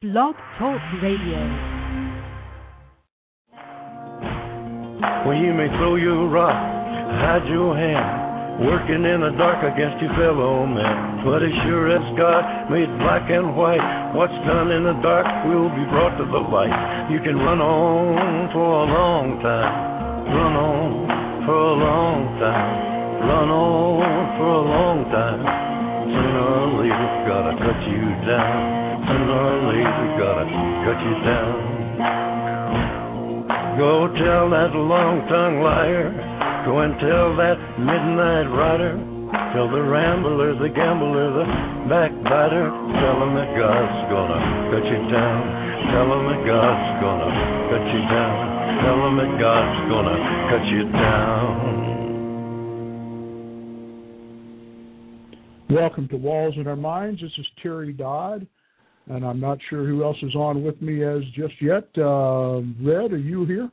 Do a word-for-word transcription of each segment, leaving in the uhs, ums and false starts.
Blog Talk Radio. Well, you may throw your rock, hide your hand, working in the dark against your fellow man. But as sure as God made black and white, what's done in the dark will be brought to the light. You can run on for a long time, run on for a long time, run on for a long time. Sooner or later, gotta cut you down. Sooner or later, gotta cut you down. Go tell that long-tongued liar, go and tell that midnight rider, tell the rambler, the gambler, the backbiter, tell him that God's gonna cut you down. Tell him that God's gonna cut you down. Tell him that God's gonna cut you down. Welcome to Walls in Our Minds. This is Terry Dodd, and I'm not sure who else is on with me as just yet. Uh, Red, are you here?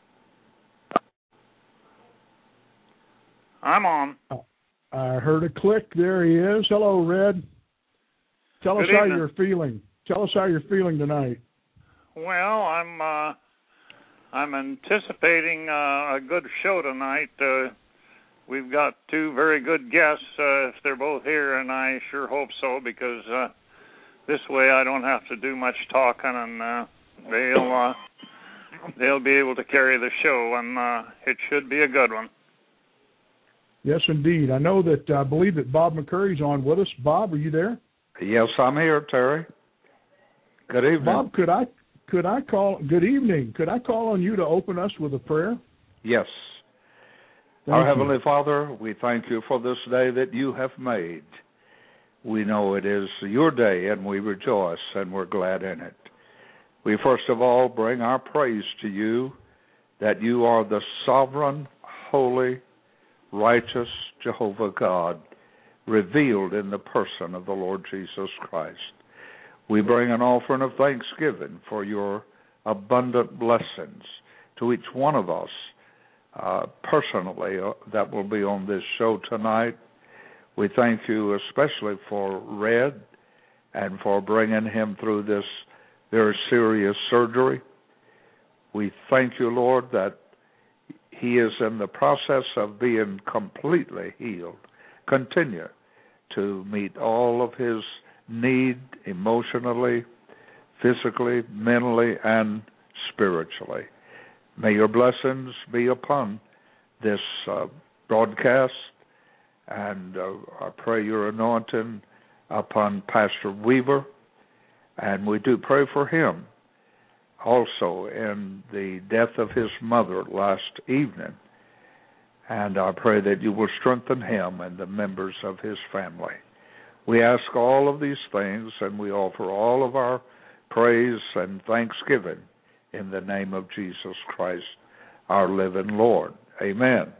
I'm on. I heard a click. There he is. Hello, Red. Tell Good us how evening. you're feeling. Tell us how you're feeling tonight. Well, I'm uh, I'm anticipating uh, a good show tonight. Uh, we've got two very good guests, uh, if they're both here, and I sure hope so, because uh, this way I don't have to do much talking, and uh, they'll uh, they'll be able to carry the show, and uh, it should be a good one. Yes, indeed. I know that I believe that Bob McCurry's on with us. Bob, are you there? Yes, I'm here, Terry. Good evening. Bob, could I could I call? Good evening. Could I call on you to open us with a prayer? Yes. Thank Our you. Heavenly Father, we thank you for this day that you have made. We know it is your day, and we rejoice, and we're glad in it. We first of all bring our praise to you that you are the sovereign, holy, righteous Jehovah God, revealed in the person of the Lord Jesus Christ. We bring an offering of thanksgiving for your abundant blessings to each one of us uh, personally uh, that will be on this show tonight. We thank you especially for Red and for bringing him through this very serious surgery. We thank you, Lord, that he is in the process of being completely healed. Continue to meet all of his need emotionally, physically, mentally, and spiritually. May your blessings be upon this uh, broadcast, and uh, I pray your anointing upon Pastor Weaver, and we do pray for him also in the death of his mother last evening, and I pray that you will strengthen him and the members of his family. We ask all of these things, and we offer all of our praise and thanksgiving in the name of Jesus Christ, our living Lord. Amen.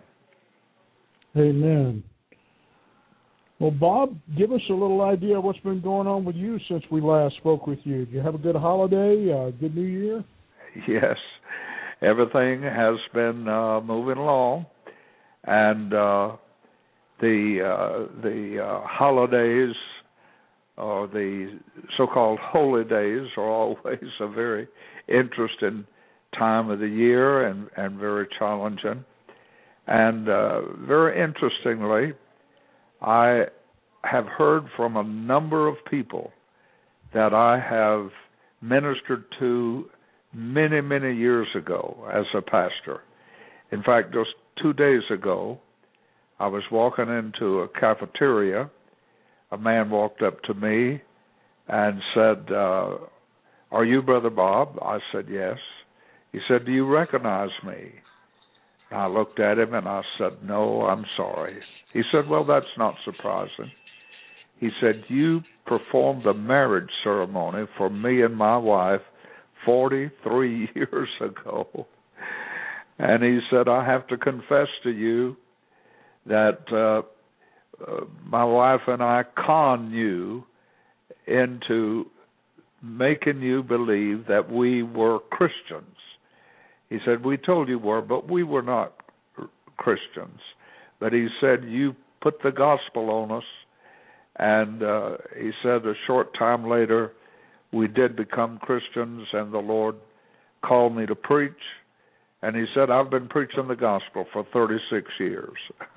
Amen. Well, Bob, give us a little idea of what's been going on with you since we last spoke with you. Did you have a good holiday, a good New Year? Yes, everything has been uh, moving along, and uh, the uh, the uh, holidays, or the so-called holy days, are always a very interesting time of the year and, and very challenging. And uh, very interestingly, I have heard from a number of people that I have ministered to many, many years ago as a pastor. In fact, just two days ago, I was walking into a cafeteria. A man walked up to me and said, uh, "Are you Brother Bob?" I said, "Yes." He said, "Do you recognize me?" I looked at him and I said, "No, I'm sorry." He said, "Well, that's not surprising." He said, "You performed the marriage ceremony for me and my wife forty-three years ago." And he said, "I have to confess to you that uh, uh, my wife and I conned you into making you believe that we were Christians." He said, "We told you were, but we were not Christians." But he said, "You put the gospel on us." And uh, he said a short time later, we did become Christians, and the Lord called me to preach. And he said, I've been preaching the gospel for thirty-six years.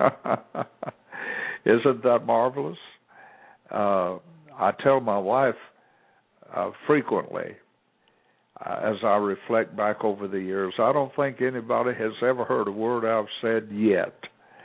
Isn't that marvelous? Uh, I tell my wife uh, frequently, uh, as I reflect back over the years, I don't think anybody has ever heard a word I've said yet.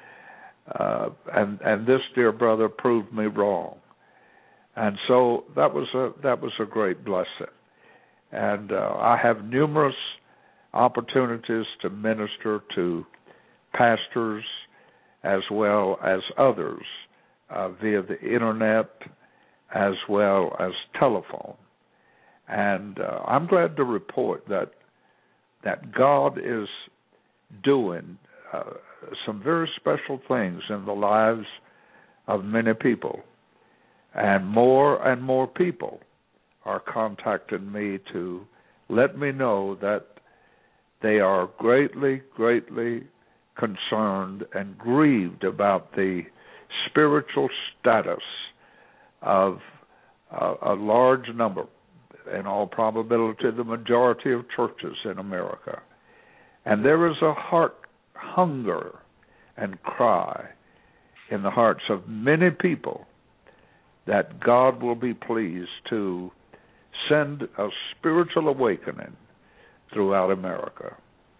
Uh, and and this dear brother proved me wrong. And so that was a that was a great blessing. And uh, I have numerous opportunities to minister to pastors as well as others uh, via the internet as well as telephone. And uh, I'm glad to report that that God is doing uh, some very special things in the lives of many people. And more and more people are contacting me to let me know that they are greatly, greatly concerned and grieved about the spiritual status of uh, a large number, in all probability, the majority of churches in America. And there is a heart hunger and cry in the hearts of many people that God will be pleased to send a spiritual awakening throughout America.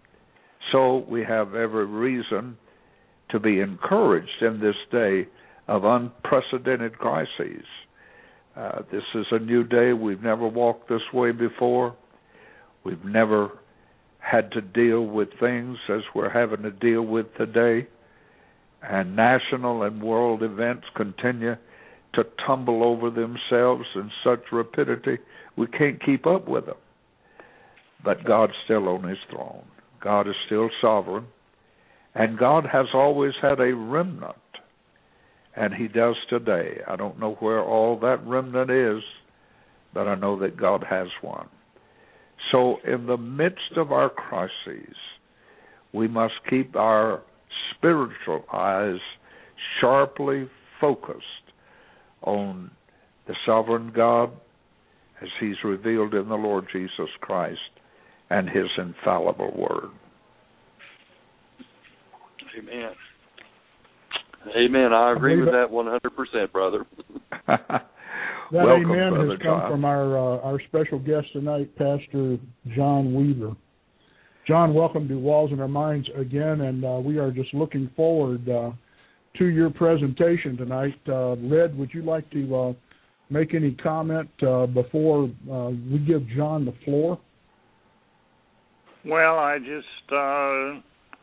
So we have every reason to be encouraged in this day of unprecedented crises. Uh, this is a new day. We've never walked this way before. We've never had to deal with things as we're having to deal with today. And national and world events continue to tumble over themselves in such rapidity, we can't keep up with them. But God's still on his throne. God is still sovereign. And God has always had a remnant. And he does today. I don't know where all that remnant is, but I know that God has one. So in the midst of our crises, we must keep our spiritual eyes sharply focused on the sovereign God as he's revealed in the Lord Jesus Christ and his infallible word. Amen. Amen. I agree with that one hundred percent, brother. That Welcome, amen Brother has come John. from our uh, our special guest tonight, Pastor John Weaver. John, welcome to Walls in Our Minds again, and uh, we are just looking forward uh, to your presentation tonight. Uh, Red, would you like to uh, make any comment uh, before uh, we give John the floor? Well, I just uh,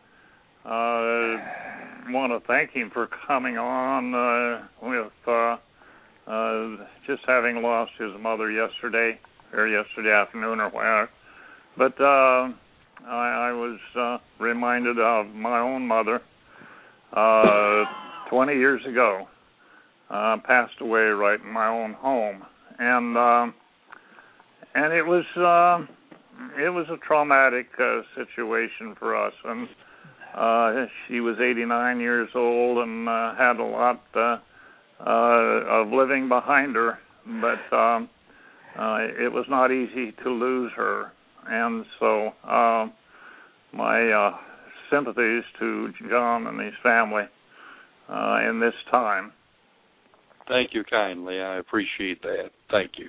uh, want to thank him for coming on uh, with uh, uh, just having lost his mother yesterday, or yesterday afternoon or whatever. But uh, I, I was uh, reminded of my own mother uh, twenty years ago. Uh, passed away right in my own home. And uh, and it was... Uh, It was a traumatic uh, situation for us, and uh, she was eighty-nine years old and uh, had a lot uh, uh, of living behind her, but um, uh, it was not easy to lose her, and so uh, my uh, sympathies to John and his family uh, in this time. Thank you kindly. I appreciate that. Thank you.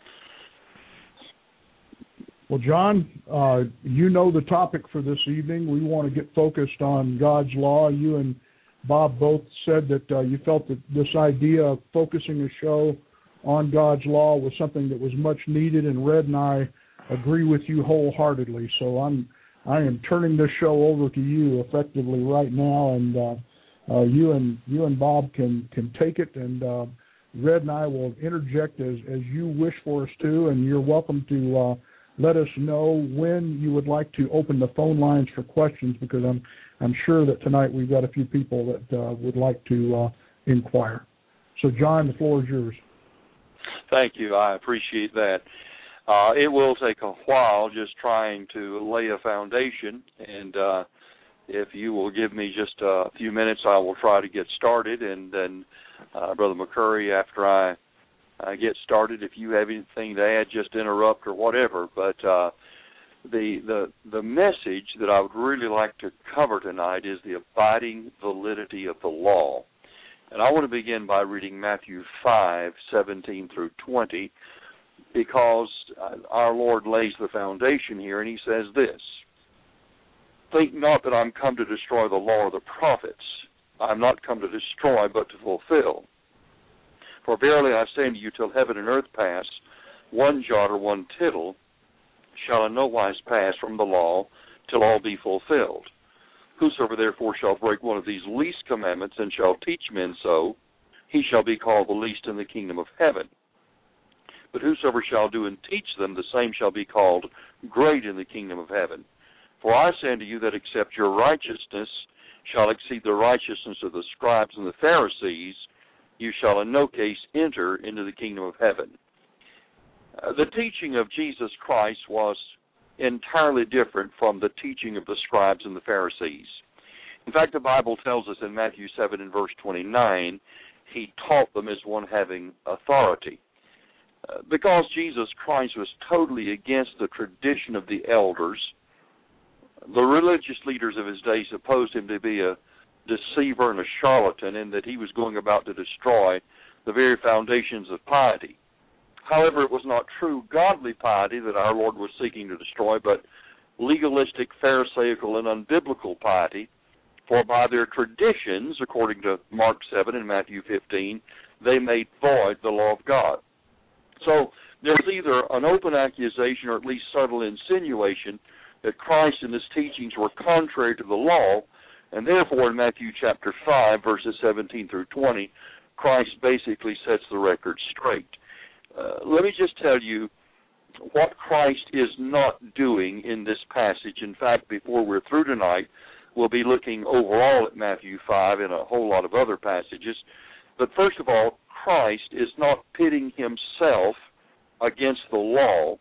Well, John, uh, you know the topic for this evening. We want to get focused on God's law. You and Bob both said that uh, you felt that this idea of focusing a show on God's law was something that was much needed, and Red and I agree with you wholeheartedly. So I'm I am turning this show over to you effectively right now, and uh, uh, you and you and Bob can can take it, and uh, Red and I will interject as as you wish for us to, and you're welcome to. Uh, Let us know when you would like to open the phone lines for questions, because I'm I'm sure that tonight we've got a few people that uh, would like to uh, inquire. So, John, the floor is yours. Thank you. I appreciate that. Uh, it will take a while just trying to lay a foundation, and uh, if you will give me just a few minutes, I will try to get started, and then uh, Brother McCurry, after I uh, get started. If you have anything to add, just interrupt or whatever. But uh, the the the message that I would really like to cover tonight is the abiding validity of the law. And I want to begin by reading Matthew five, seventeen through twenty, because our Lord lays the foundation here, and he says this: "Think not that I'm come to destroy the law or the prophets. I'm not come to destroy, but to fulfill. For verily I say unto you, till heaven and earth pass, one jot or one tittle shall in no wise pass from the law, till all be fulfilled. Whosoever therefore shall break one of these least commandments, and shall teach men so, he shall be called the least in the kingdom of heaven. But whosoever shall do and teach them, the same shall be called great in the kingdom of heaven. For I say unto you that except your righteousness shall exceed the righteousness of the scribes and the Pharisees, you shall in no case enter into the kingdom of heaven." Uh, the teaching of Jesus Christ was entirely different from the teaching of the scribes and the Pharisees. In fact, the Bible tells us in Matthew seven and verse twenty-nine, he taught them as one having authority. Uh, because Jesus Christ was totally against the tradition of the elders, the religious leaders of his day supposed him to be a deceiver and a charlatan, and that he was going about to destroy the very foundations of piety. However, it was not true godly piety that our Lord was seeking to destroy, but legalistic, pharisaical, and unbiblical piety, for by their traditions, according to Mark seven and Matthew fifteen, they made void the law of God. So there's either an open accusation or at least subtle insinuation that Christ and his teachings were contrary to the law, and therefore in Matthew chapter five, verses seventeen through twenty, Christ basically sets the record straight. Uh, let me just tell you what Christ is not doing in this passage. In fact, before we're through tonight, we'll be looking overall at Matthew five and a whole lot of other passages. But first of all, Christ is not pitting himself against the law.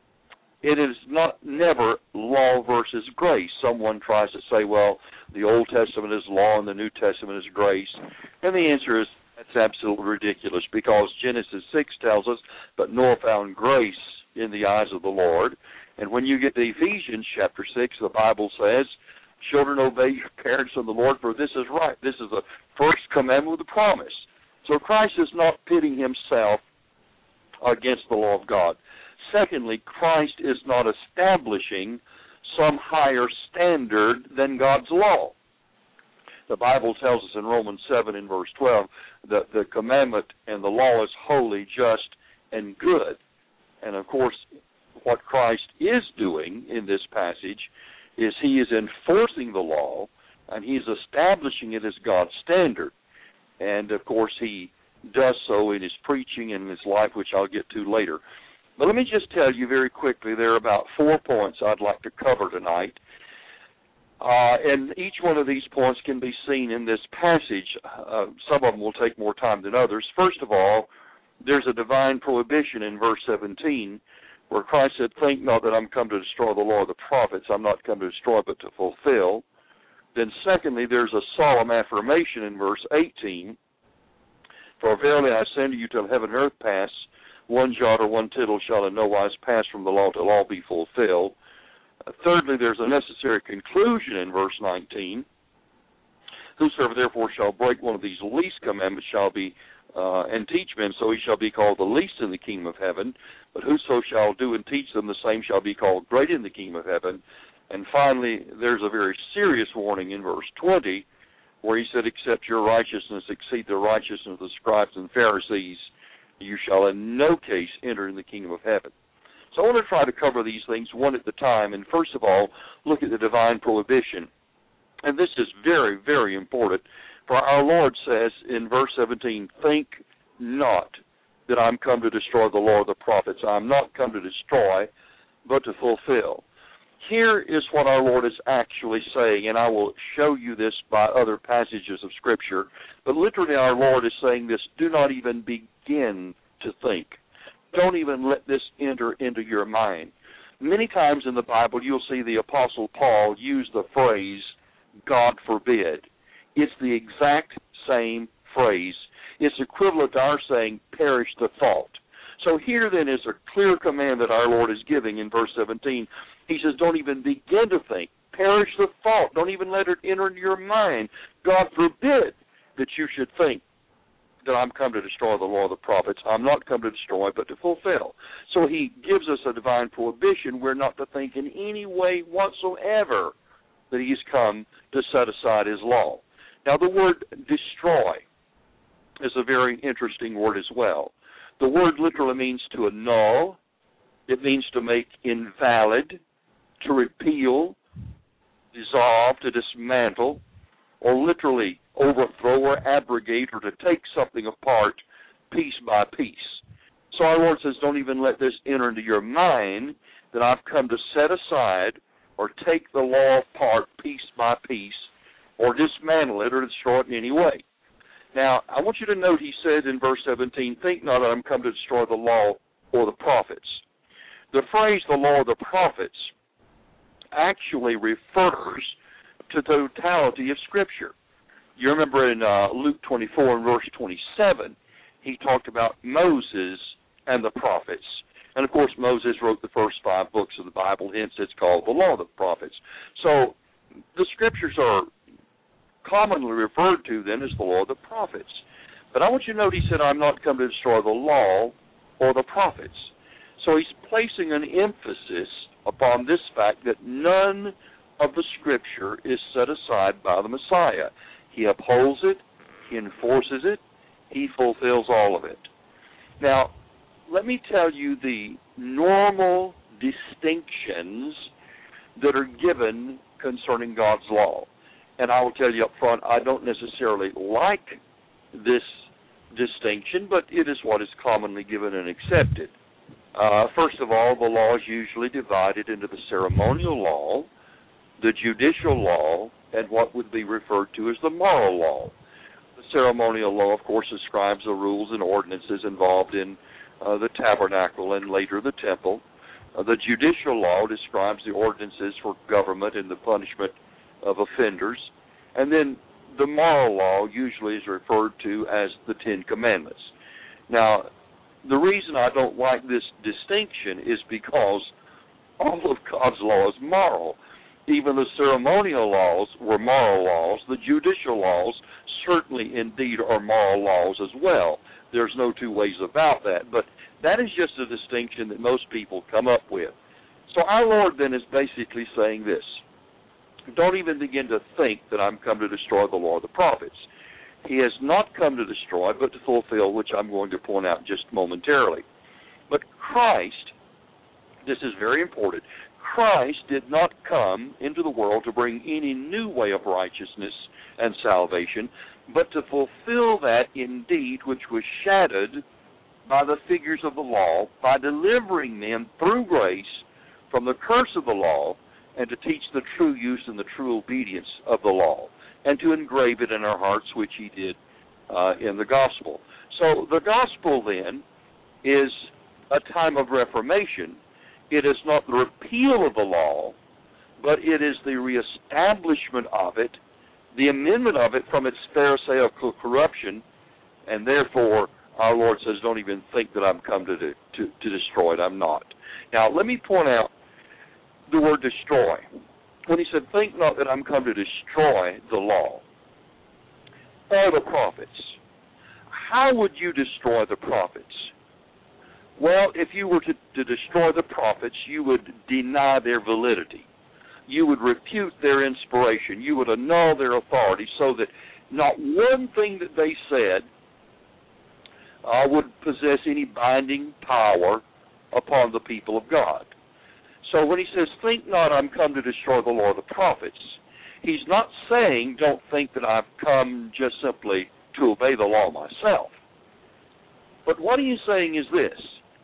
It is not never law versus grace. Someone tries to say, well, the Old Testament is law and the New Testament is grace. And the answer is, that's absolutely ridiculous, because Genesis six tells us, "But Noah found grace in the eyes of the Lord." And when you get to Ephesians chapter six, the Bible says, "Children, obey your parents in the Lord, for this is right." This is the first commandment with a promise. So Christ is not pitting himself against the law of God. Secondly, Christ is not establishing some higher standard than God's law. The Bible tells us in Romans seven and verse twelve that the commandment and the law is holy, just, and good. And of course, what Christ is doing in this passage is he is enforcing the law, and he is establishing it as God's standard. And of course, he does so in his preaching and in his life, which I'll get to later. But let me just tell you very quickly, there are about four points I'd like to cover tonight. Uh, and each one of these points can be seen in this passage. Uh, some of them will take more time than others. First of all, there's a divine prohibition in verse seventeen, where Christ said, "Think not that I'm come to destroy the law of the prophets. I'm not come to destroy, but to fulfill." Then secondly, there's a solemn affirmation in verse eighteen, "For verily I say unto you, till heaven and earth pass, one jot or one tittle shall in no wise pass from the law till all be fulfilled." Uh, thirdly, there's a necessary conclusion in verse nineteen. "Whosoever therefore shall break one of these least commandments shall be, uh, and teach men, so he shall be called the least in the kingdom of heaven. But whoso shall do and teach them, the same shall be called great in the kingdom of heaven." And finally, there's a very serious warning in verse twenty, where he said, "Except your righteousness exceed the righteousness of the scribes and Pharisees, you shall in no case enter in the kingdom of heaven." So I want to try to cover these things one at a time. And first of all, look at the divine prohibition. And this is very, very important. For our Lord says in verse seventeen, "Think not that I'm come to destroy the law of the prophets. I'm not come to destroy, but to fulfill." Here is what our Lord is actually saying, and I will show you this by other passages of Scripture. But literally our Lord is saying this: do not even begin to think. Don't even let this enter into your mind. Many times in the Bible you'll see the Apostle Paul use the phrase, "God forbid." It's the exact same phrase. It's equivalent to our saying, perish the thought. So here then is a clear command that our Lord is giving in verse seventeen. He says, don't even begin to think. Perish the thought. Don't even let it enter into your mind. God forbid that you should think that I'm come to destroy the law of the prophets. I'm not come to destroy, but to fulfill. So he gives us a divine prohibition. We're not to think in any way whatsoever that he's come to set aside his law. Now, the word destroy is a very interesting word as well. The word literally means to annul. It means to make invalid, to repeal, dissolve, to dismantle, or literally overthrow or abrogate, or to take something apart piece by piece. So our Lord says, don't even let this enter into your mind that I've come to set aside or take the law apart piece by piece or dismantle it or destroy it in any way. Now, I want you to note he said in verse seventeen, think not that I'm come to destroy the law or the prophets. The phrase the law of the prophets actually refers to the totality of Scripture. You remember in uh, Luke twenty-four and verse twenty-seven, he talked about Moses and the prophets. And, of course, Moses wrote the first five books of the Bible, hence it's called the law of the prophets. So the Scriptures are commonly referred to then as the law of the prophets. But I want you to note he said, I'm not come to destroy the law or the prophets. So he's placing an emphasis upon this fact that none of the Scripture is set aside by the Messiah. He upholds it, he enforces it, he fulfills all of it. Now, let me tell you the normal distinctions that are given concerning God's law. And I will tell you up front, I don't necessarily like this distinction, but it is what is commonly given and accepted. Uh, first of all, the law is usually divided into the ceremonial law, the judicial law, and what would be referred to as the moral law. The ceremonial law, of course, describes the rules and ordinances involved in uh, the tabernacle and later the temple. Uh, the judicial law describes the ordinances for government and the punishment of offenders. And then the moral law usually is referred to as the Ten Commandments. Now, the reason I don't like this distinction is because all of God's law is moral. Even the ceremonial laws were moral laws. The judicial laws certainly indeed are moral laws as well. There's no two ways about that. But that is just a distinction that most people come up with. So our Lord then is basically saying this. Don't even begin to think that I'm come to destroy the law of the prophets. He has not come to destroy, but to fulfill, which I'm going to point out just momentarily. But Christ, this is very important, Christ did not come into the world to bring any new way of righteousness and salvation, but to fulfill that indeed which was shadowed by the figures of the law, by delivering men through grace from the curse of the law, and to teach the true use and the true obedience of the law, and to engrave it in our hearts, which he did uh, in the gospel. So the gospel, then, is a time of reformation. It is not the repeal of the law, but it is the reestablishment of it, the amendment of it from its pharisaical corruption, and therefore our Lord says, don't even think that I'm come to, do, to, to destroy it. I'm not. Now, let me point out the word destroy. When he said, think not that I'm come to destroy the law or the prophets. How would you destroy the prophets? Well, if you were to, to destroy the prophets, you would deny their validity. You would refute their inspiration. You would annul their authority so that not one thing that they said uh, would possess any binding power upon the people of God. So when he says, think not I'm come to destroy the law of the prophets, he's not saying don't think that I've come just simply to obey the law myself. But what he is saying is this.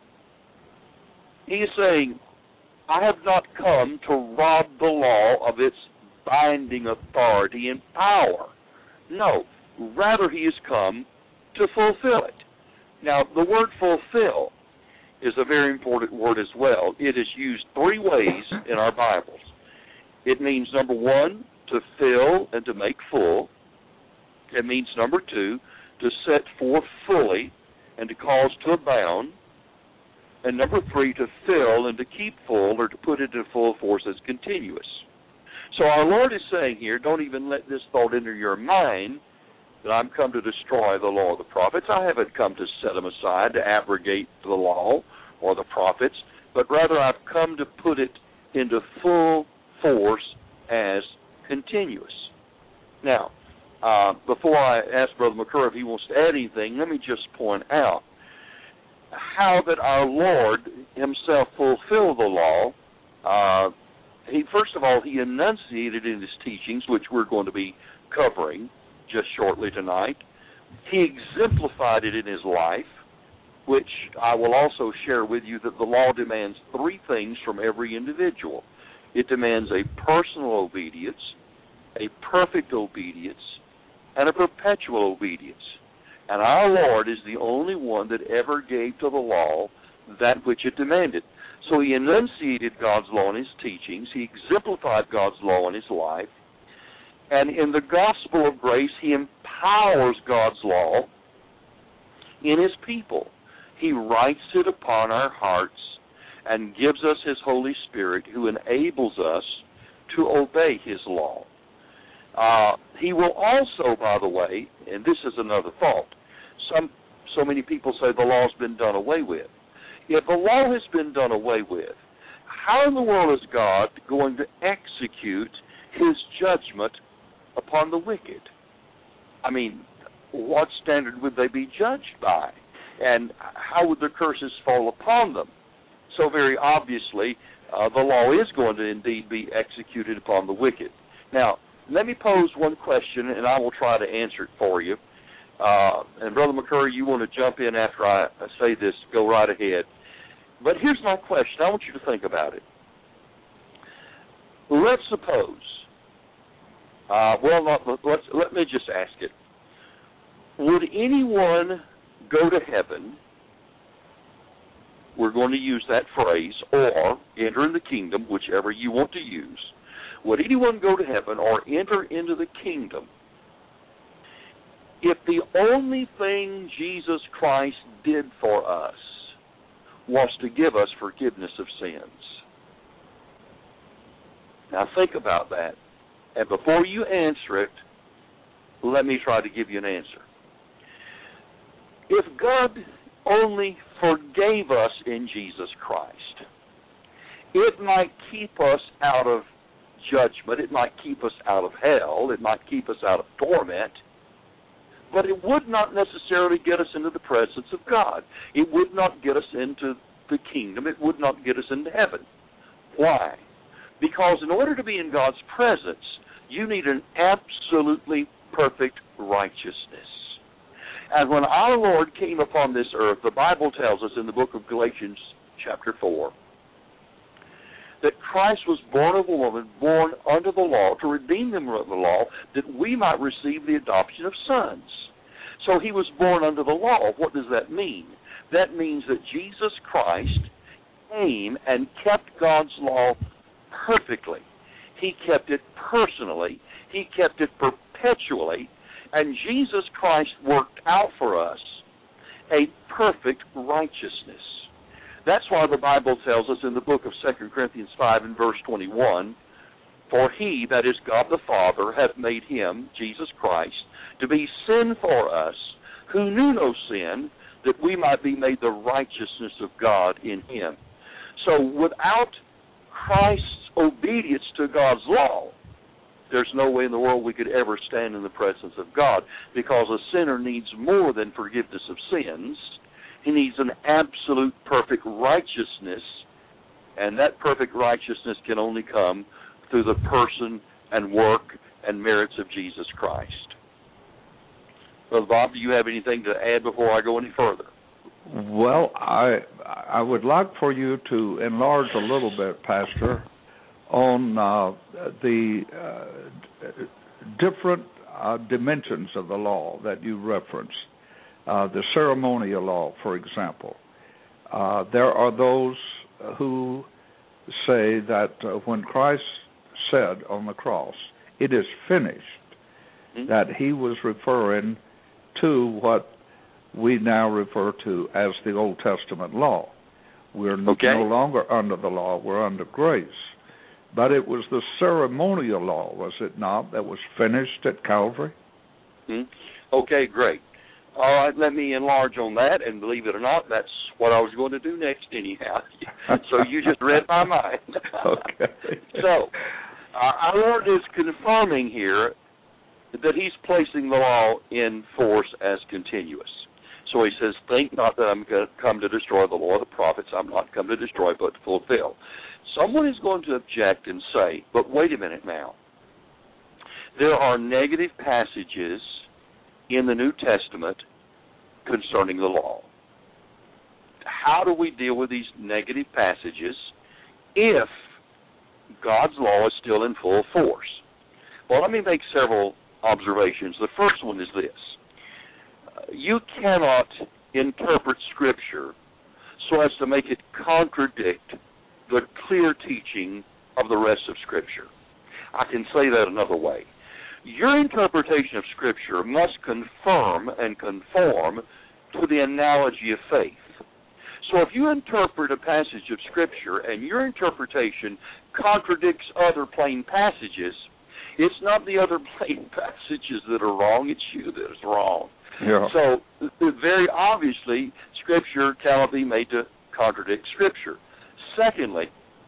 He is saying, I have not come to rob the law of its binding authority and power. No, rather he has come to fulfill it. Now, the word fulfill is a very important word as well. It is used three ways in our Bibles. It means, number one, to fill and to make full. It means, number two, to set forth fully and to cause to abound. And number three, to fill and to keep full, or to put into full force as continuous. So our Lord is saying here, don't even let this thought enter your mind that I'm come to destroy the law of the prophets. I haven't come to set them aside, to abrogate the law or the prophets, but rather I've come to put it into full force as continuous. Now, uh, before I ask Brother McCurry if he wants to add anything, let me just point out how that our Lord himself fulfilled the law. Uh, he first of all, he enunciated in his teachings, which we're going to be covering just shortly tonight. He exemplified it in his life, which I will also share with you that the law demands three things from every individual. It demands a personal obedience, a perfect obedience, and a perpetual obedience. And our Lord is the only one that ever gave to the law that which it demanded. So he enunciated God's law in his teachings. He exemplified God's law in his life. And in the gospel of grace, he empowers God's law in his people. He writes it upon our hearts and gives us his Holy Spirit, who enables us to obey his law. Uh, he will also, by the way, and this is another thought, some so many people say the law's been done away with. If the law has been done away with, how in the world is God going to execute his judgment upon the wicked? I mean, what standard would they be judged by? And how would the curses fall upon them? So very obviously, uh, the law is going to indeed be executed upon the wicked. Now, let me pose one question, and I will try to answer it for you. Uh, and Brother McCurry, you want to jump in after I say this, go right ahead. But here's my question. I want you to think about it. Let's suppose, uh, well, not, let's, let me just ask it. Would anyone go to heaven, we're going to use that phrase, or enter in the kingdom, whichever you want to use, would anyone go to heaven or enter into the kingdom if the only thing Jesus Christ did for us was to give us forgiveness of sins? Now think about that. And before you answer it, let me try to give you an answer. If God only forgave us in Jesus Christ, it might keep us out of judgment, it might keep us out of hell, it might keep us out of torment, but it would not necessarily get us into the presence of God. It would not get us into the kingdom. It would not get us into heaven. Why? Because in order to be in God's presence, you need an absolutely perfect righteousness. And when our Lord came upon this earth, the Bible tells us in the book of Galatians chapter four, that Christ was born of a woman, born under the law, to redeem them from the law, that we might receive the adoption of sons. So he was born under the law. What does that mean? That means that Jesus Christ came and kept God's law perfectly. He kept it personally. He kept it perpetually. And Jesus Christ worked out for us a perfect righteousness. That's why the Bible tells us in the book of Second Corinthians five and verse twenty-one, for he, that is God the Father, hath made him, Jesus Christ, to be sin for us, who knew no sin, that we might be made the righteousness of God in him. So without Christ's obedience to God's law, there's no way in the world we could ever stand in the presence of God, because a sinner needs more than forgiveness of sins. He needs an absolute perfect righteousness, and that perfect righteousness can only come through the person and work and merits of Jesus Christ. Brother Bob, do you have anything to add before I go any further? Well, I I would like for you to enlarge a little bit, Pastor, on uh, the uh, different uh, dimensions of the law that you referenced. Uh, the ceremonial law, for example. Uh, there are those who say that uh, when Christ said on the cross, "It is finished," mm-hmm. that he was referring to what we now refer to as the Old Testament law. We're okay. no longer under the law, we're under grace. But it was the ceremonial law, was it not, that was finished at Calvary? Hmm. Okay, great. All right, let me enlarge on that, and believe it or not, that's what I was going to do next anyhow. So you just read my mind. Okay. So uh, our Lord is confirming here that he's placing the law in force as continuous. So he says, think not that I'm going to come to destroy the law of the prophets. I'm not come to destroy, but to fulfill. Someone is going to object and say, but wait a minute now. There are negative passages in the New Testament concerning the law. How do we deal with these negative passages if God's law is still in full force? Well, let me make several observations. The first one is this. You cannot interpret Scripture so as to make it contradict the clear teaching of the rest of Scripture. I can say that another way. Your interpretation of Scripture must confirm and conform to the analogy of faith. So if you interpret a passage of Scripture and your interpretation contradicts other plain passages, it's not the other plain passages that are wrong, it's you that is wrong. Yeah. So very obviously, Scripture cannot be made to contradict Scripture. Secondly,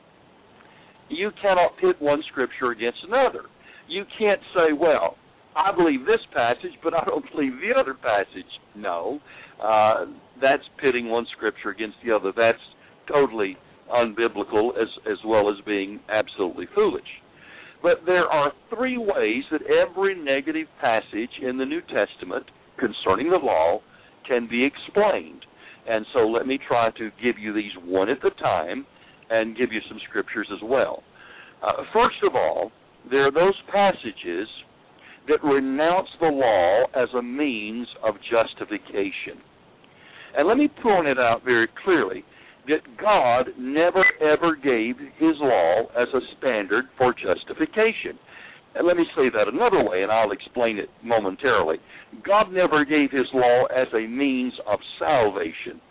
you cannot pit one Scripture against another. You can't say, well, I believe this passage, but I don't believe the other passage. No, uh, that's pitting one Scripture against the other. That's totally unbiblical as, as well as being absolutely foolish. But there are three ways that every negative passage in the New Testament concerning the law can be explained. And so let me try to give you these one at a time and give you some scriptures as well. Uh, first of all, there are those passages that renounce the law as a means of justification. And let me point it out very clearly that God never, ever gave his law as a standard for justification. And let me say that another way, and I'll explain it momentarily. God never gave his law as a means of salvation.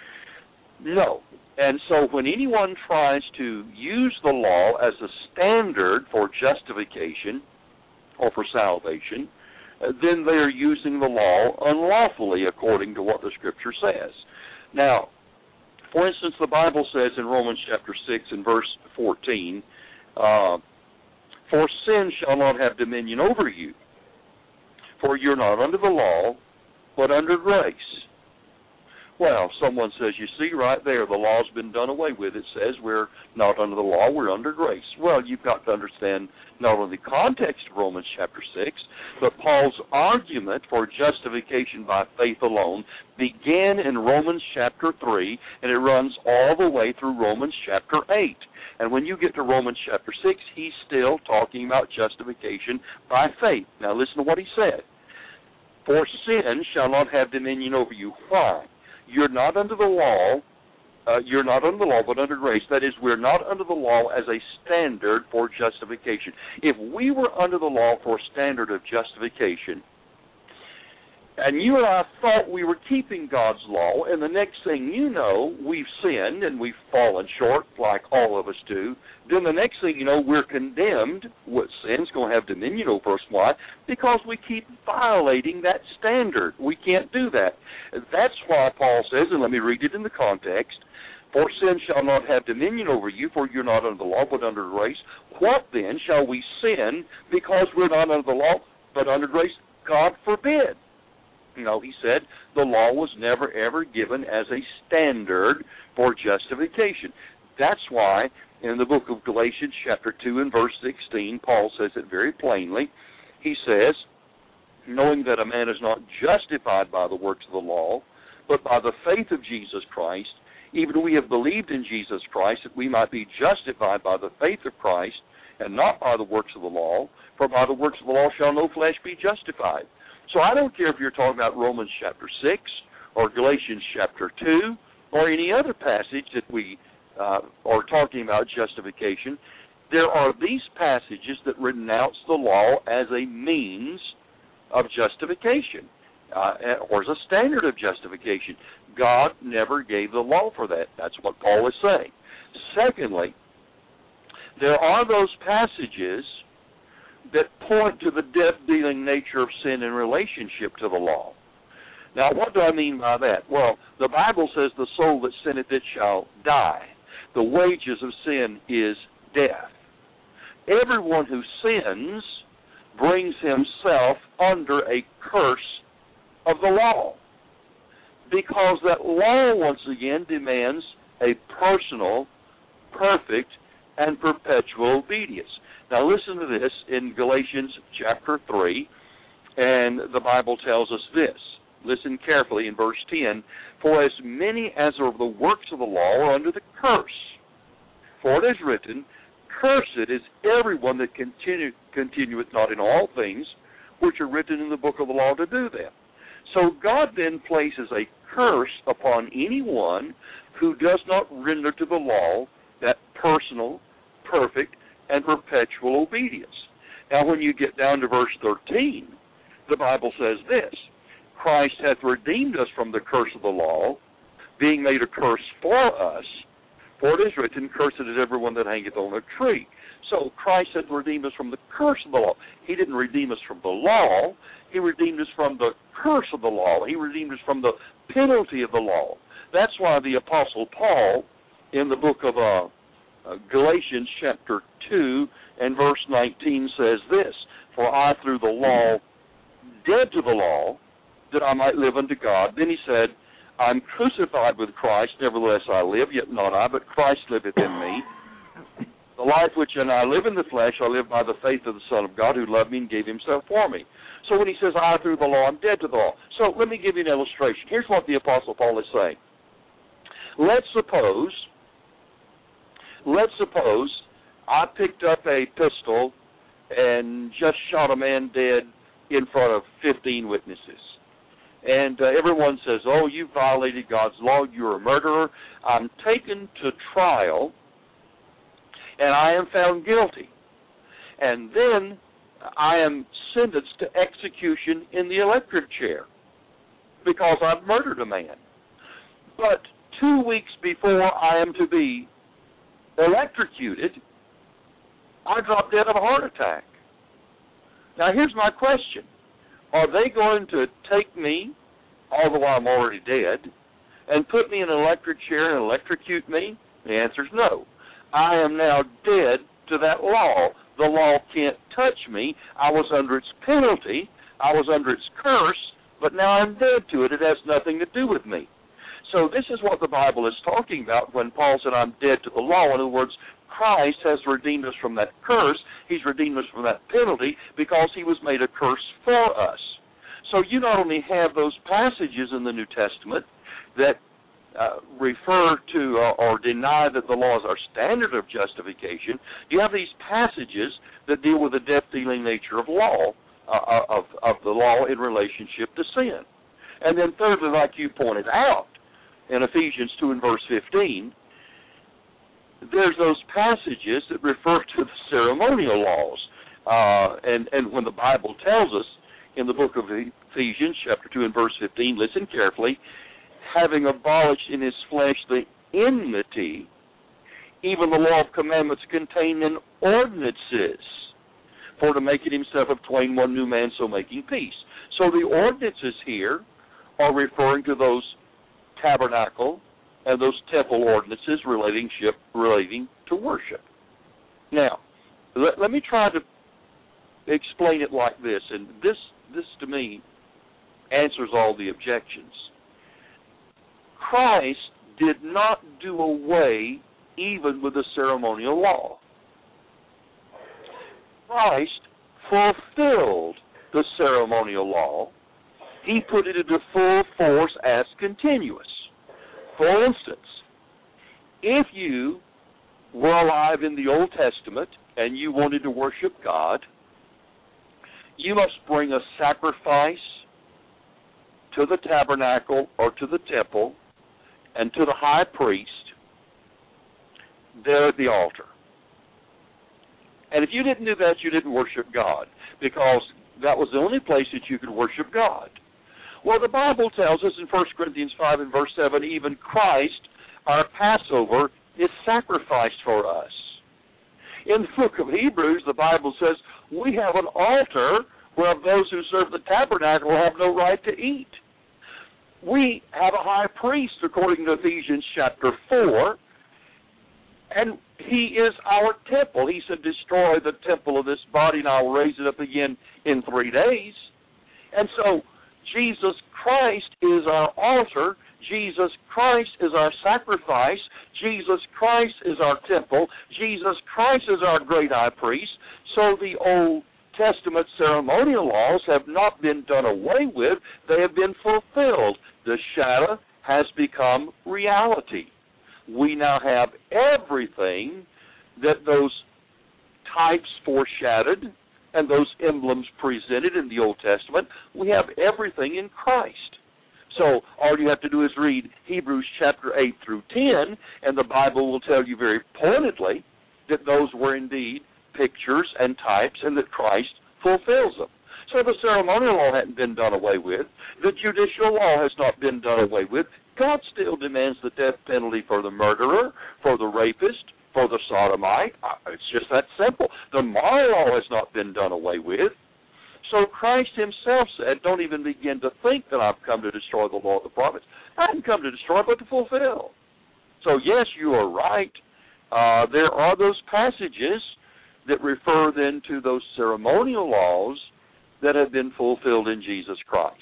No. And so when anyone tries to use the law as a standard for justification or for salvation, then they are using the law unlawfully according to what the Scripture says. Now, for instance, the Bible says in Romans chapter six and verse fourteen, uh, for sin shall not have dominion over you, for you're not under the law, but under grace. Well, someone says, you see right there, the law's been done away with. It says we're not under the law, we're under grace. Well, you've got to understand not only the context of Romans chapter six, but Paul's argument for justification by faith alone began in Romans chapter three, and it runs all the way through Romans chapter eight. And when you get to Romans chapter six, he's still talking about justification by faith. Now listen to what he said. For sin shall not have dominion over you. Why? You're not under the law, uh, you're not under the law, but under grace. That is, we're not under the law as a standard for justification. If we were under the law for a standard of justification, and you and I thought we were keeping God's law, and the next thing you know, we've sinned and we've fallen short, like all of us do, then the next thing you know, we're condemned. What sin's going to have dominion over us? Why? Because we keep violating that standard. We can't do that. That's why Paul says, and let me read it in the context, for sin shall not have dominion over you, for you're not under the law, but under grace. What then shall we sin because we're not under the law, but under grace? God forbid. You know, he said the law was never, ever given as a standard for justification. That's why in the book of Galatians chapter two and verse sixteen, Paul says it very plainly. He says, knowing that a man is not justified by the works of the law, but by the faith of Jesus Christ, even we have believed in Jesus Christ, that we might be justified by the faith of Christ, and not by the works of the law, for by the works of the law shall no flesh be justified. So I don't care if you're talking about Romans chapter six or Galatians chapter two or any other passage that we uh, are talking about justification. There are these passages that renounce the law as a means of justification. uh, or as a standard of justification. God never gave the law for that. That's what Paul is saying. Secondly, there are those passages that point to the death-dealing nature of sin in relationship to the law. Now, what do I mean by that? Well, the Bible says the soul that sinneth it shall die. The wages of sin is death. Everyone who sins brings himself under a curse of the law, because that law, once again, demands a personal, perfect, and perpetual obedience. Now listen to this in Galatians chapter three, and the Bible tells us this. Listen carefully in verse ten. For as many as are the works of the law are under the curse. For it is written, Cursed is everyone that continue, continueth not in all things which are written in the book of the law to do them. So God then places a curse upon anyone who does not render to the law that personal, perfect, and perpetual obedience. Now when you get down to verse thirteen, the Bible says this, Christ hath redeemed us from the curse of the law, being made a curse for us, for it is written, Cursed is everyone that hangeth on a tree. So Christ hath redeemed us from the curse of the law. He didn't redeem us from the law. He redeemed us from the curse of the law. He redeemed us from the penalty of the law. That's why the Apostle Paul, in the book of uh, uh, Galatians chapter two and verse nineteen says this, For I through the law, dead to the law, that I might live unto God. Then he said, I'm crucified with Christ, nevertheless I live, yet not I, but Christ liveth in me. The life which in I live in the flesh, I live by the faith of the Son of God, who loved me and gave himself for me. So when he says, I through the law, I'm dead to the law. So let me give you an illustration. Here's what the Apostle Paul is saying. Let's suppose, let's suppose I picked up a pistol and just shot a man dead in front of fifteen witnesses. And uh, everyone says, oh, you violated God's law, you're a murderer. I'm taken to trial, and I am found guilty. And then I am sentenced to execution in the electric chair because I've murdered a man. But two weeks before I am to be electrocuted, I drop dead of a heart attack. Now, here's my question. Are they going to take me, although I'm already dead, and put me in an electric chair and electrocute me? The answer is no. I am now dead to that law. The law can't touch me. I was under its penalty. I was under its curse, but now I'm dead to it. It has nothing to do with me. So this is what the Bible is talking about when Paul said I'm dead to the law. In other words, Christ has redeemed us from that curse. He's redeemed us from that penalty because he was made a curse for us. So you not only have those passages in the New Testament that uh, refer to uh, or deny that the law is our standard of justification, you have these passages that deal with the death-dealing nature of law, uh, of, of the law in relationship to sin. And then thirdly, like you pointed out, in Ephesians two and verse fifteen, there's those passages that refer to the ceremonial laws. Uh, and, and when the Bible tells us in the book of Ephesians, chapter two and verse fifteen, listen carefully, having abolished in his flesh the enmity, even the law of commandments contained in ordinances, for to make it himself of twain one new man, so making peace. So the ordinances here are referring to those tabernacle and those temple ordinances relating, ship, relating to worship. Now, let, let me try to explain it like this, and this, this to me answers all the objections. Christ did not do away even with the ceremonial law. Christ fulfilled the ceremonial law. He put it into full force as continuous. For instance, if you were alive in the Old Testament and you wanted to worship God, you must bring a sacrifice to the tabernacle or to the temple and to the high priest there at the altar. And if you didn't do that, you didn't worship God, because that was the only place that you could worship God. Well, the Bible tells us in First Corinthians five and verse seven, even Christ, our Passover, is sacrificed for us. In the book of Hebrews, the Bible says, we have an altar where those who serve the tabernacle have no right to eat. We have a high priest, according to Ephesians chapter four, and he is our temple. He said, destroy the temple of this body, and I will raise it up again in three days. And so, Jesus Christ is our altar. Jesus Christ is our sacrifice. Jesus Christ is our temple. Jesus Christ is our great high priest. So the Old Testament ceremonial laws have not been done away with. They have been fulfilled. The shadow has become reality. We now have everything that those types foreshadowed and those emblems presented in the Old Testament. We have everything in Christ. So all you have to do is read Hebrews chapter eight through ten, and the Bible will tell you very pointedly that those were indeed pictures and types and that Christ fulfills them. So the ceremonial law hadn't been done away with. The judicial law has not been done away with. God still demands the death penalty for the murderer, for the rapist, for the sodomite. It's just that simple. The moral law has not been done away with. So Christ himself said, don't even begin to think that I've come to destroy the law of the prophets. I didn't come to destroy, but to fulfill. So yes, you are right. Uh, there are those passages that refer then to those ceremonial laws that have been fulfilled in Jesus Christ.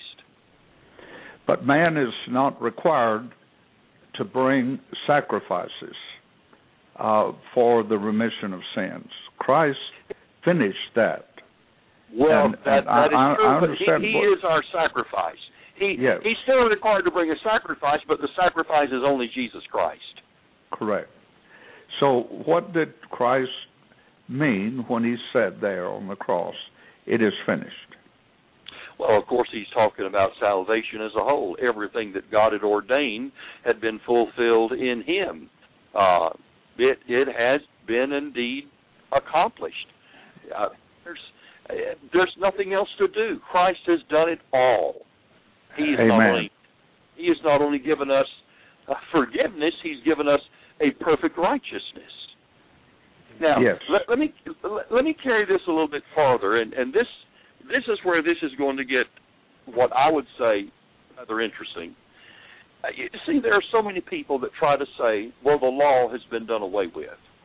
But man is not required to bring sacrifices uh, for the remission of sins. Christ finished that. Well, and, that, and that is I, true, I but he, he what, is our sacrifice. He, yes. He's still required to bring a sacrifice, but the sacrifice is only Jesus Christ. Correct. So what did Christ mean when he said there on the cross, it is finished? Well, of course, he's talking about salvation as a whole. Everything that God had ordained had been fulfilled in him. Uh, it, it has been indeed accomplished. Uh, there's uh, there's nothing else to do. Christ has done it all. He is not only he has not only given us uh, forgiveness, he's given us a perfect righteousness. Now, yes. let, let me let, let me carry this a little bit farther, and, and this this is where this is going to get what I would say rather interesting. Uh, you see, there are so many people that try to say, well, the law has been done away with.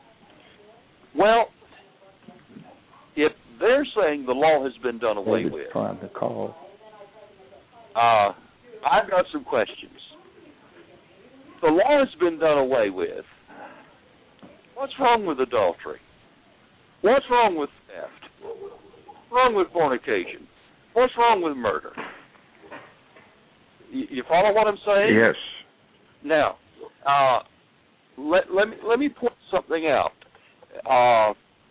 Well, if they're saying the law has been done away David's with, trying to call. Uh, I've got some questions. The law has been done away with. What's wrong with adultery? What's wrong with theft? What's wrong with fornication? What's wrong with murder? You, you follow what I'm saying? Yes. Now, uh, let, let me let me point something out. Uh,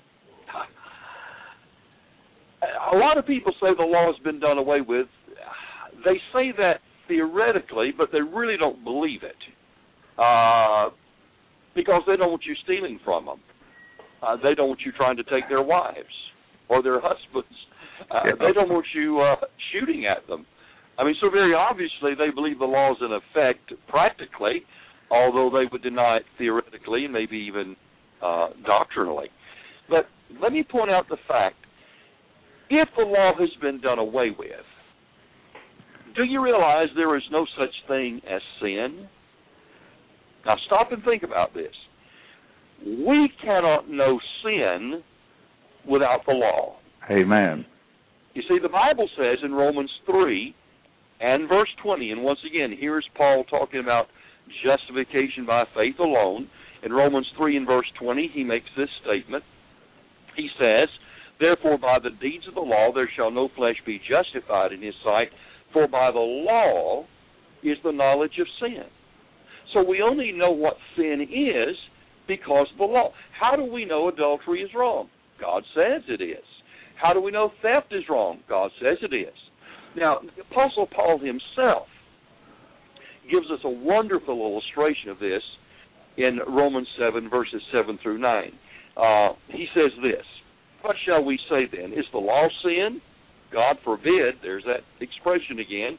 a lot of people say the law has been done away with. They say that theoretically, but they really don't believe it. Uh, because they don't want you stealing from them. Uh, they don't want you trying to take their wives or their husbands. Uh, yeah. They don't want you uh, shooting at them. I mean, so very obviously they believe the law is in effect practically, although they would deny it theoretically and maybe even uh, doctrinally. But let me point out the fact, if the law has been done away with, do you realize there is no such thing as sin? Now stop and think about this. We cannot know sin without the law. Amen. You see, the Bible says in Romans three and verse twenty, and once again, here's Paul talking about justification by faith alone. In Romans three and verse twenty, he makes this statement. He says, therefore by the deeds of the law there shall no flesh be justified in his sight, for by the law is the knowledge of sin. So we only know what sin is because of the law. How do we know adultery is wrong? God says it is. How do we know theft is wrong? God says it is. Now, the Apostle Paul himself gives us a wonderful illustration of this in Romans seven, verses seven through nine. Uh, he says this, what shall we say then? Is the law sin? God forbid. There's that expression again.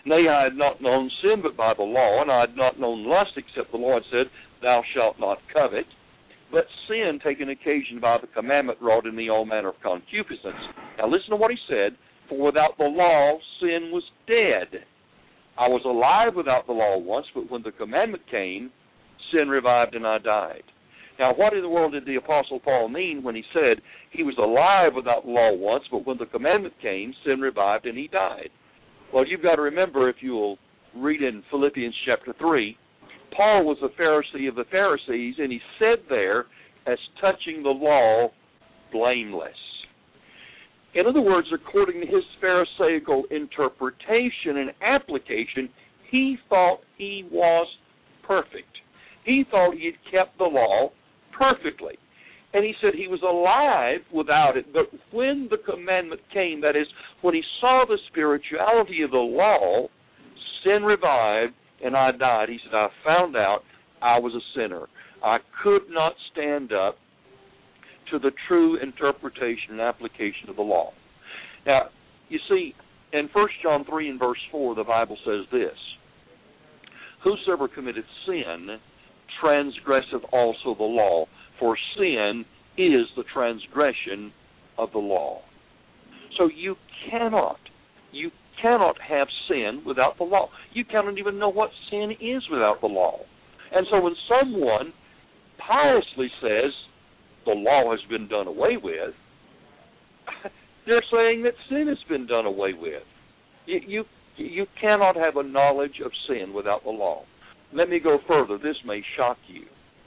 Nay, I had not known sin but by the law, and I had not known lust except the Lord said, Thou shalt not covet. But sin, taken occasion by the commandment, wrought in me all manner of concupiscence. Now listen to what he said. For without the law, sin was dead. I was alive without the law once, but when the commandment came, sin revived and I died. Now, what in the world did the Apostle Paul mean when he said he was alive without the law once, but when the commandment came, sin revived and he died? Well, you've got to remember, if you'll read in Philippians chapter three, Paul was a Pharisee of the Pharisees, and he said there, as touching the law, blameless. In other words, according to his Pharisaical interpretation and application, he thought he was perfect. He thought he had kept the law perfectly. And he said he was alive without it, but when the commandment came, that is, when he saw the spirituality of the law, sin revived, and I died. He said, I found out I was a sinner. I could not stand up to the true interpretation and application of the law. Now, you see, in First John three and verse four, the Bible says this, Whosoever committeth sin transgresseth also the law, for sin is the transgression of the law. So you cannot, you cannot have sin without the law. You cannot even know what sin is without the law. And so when someone piously says the law has been done away with, they're saying that sin has been done away with. You, you, you cannot have a knowledge of sin without the law. Let me go further. This may shock you.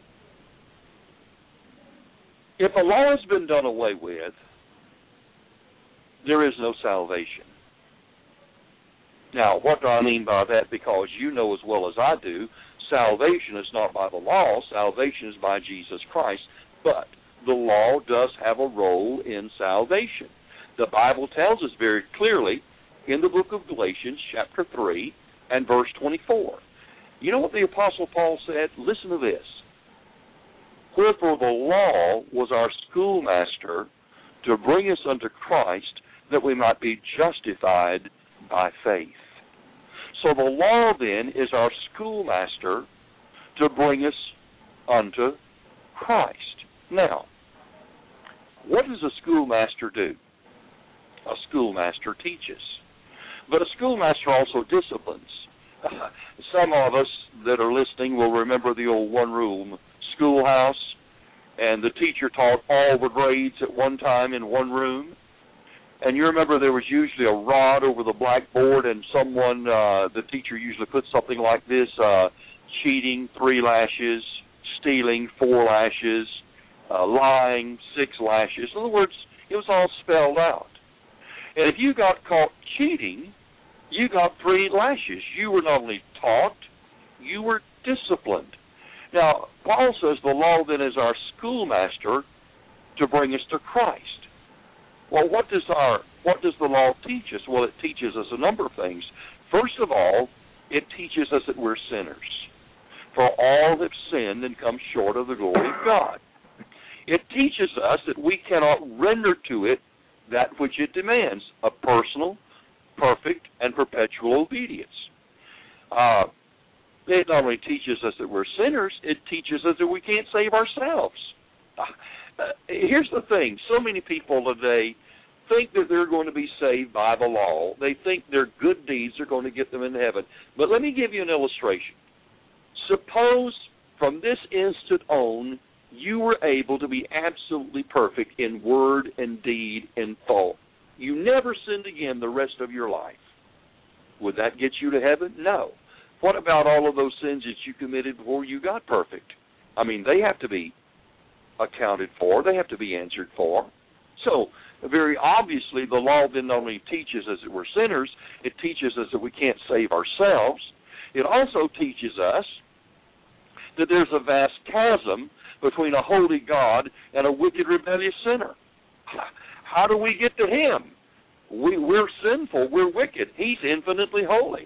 If the law has been done away with, there is no salvation. Now, what do I mean by that? Because you know as well as I do, salvation is not by the law. Salvation is by Jesus Christ. But the law does have a role in salvation. The Bible tells us very clearly in the book of Galatians, chapter three, and verse twenty-four. You know what the Apostle Paul said? Listen to this. Wherefore the law was our schoolmaster to bring us unto Christ, that we might be justified by faith. So the law then is our schoolmaster to bring us unto Christ. Now, what does a schoolmaster do? A schoolmaster teaches. But a schoolmaster also disciplines. Some of us that are listening will remember the old one-room schoolhouse, and the teacher taught all the grades at one time in one room. And you remember there was usually a rod over the blackboard, and someone, uh, the teacher usually put something like this, uh, cheating, three lashes, stealing, four lashes, uh, lying, six lashes. In other words, it was all spelled out. And if you got caught cheating, you got three lashes. You were not only taught, you were disciplined. Now, Paul says the law then is our schoolmaster to bring us to Christ. Well, what does our what does the law teach us? Well, it teaches us a number of things. First of all, it teaches us that we're sinners. For all have sinned and come short of the glory of God. It teaches us that we cannot render to it that which it demands, a personal, perfect, and perpetual obedience. Uh, it not only teaches us that we're sinners, it teaches us that we can't save ourselves. Uh, here's the thing. So many people today think that they're going to be saved by the law. They think their good deeds are going to get them into heaven. But let me give you an illustration. Suppose from this instant on, you were able to be absolutely perfect in word and deed and thought. You never sinned again the rest of your life. Would that get you to heaven? No. What about all of those sins that you committed before you got perfect? I mean, they have to be accounted for. They have to be answered for. So, very obviously, the law then not only teaches us that we're sinners, it teaches us that we can't save ourselves. It also teaches us that there's a vast chasm between a holy God and a wicked, rebellious sinner. How do we get to Him? We, we're sinful. We're wicked. He's infinitely holy.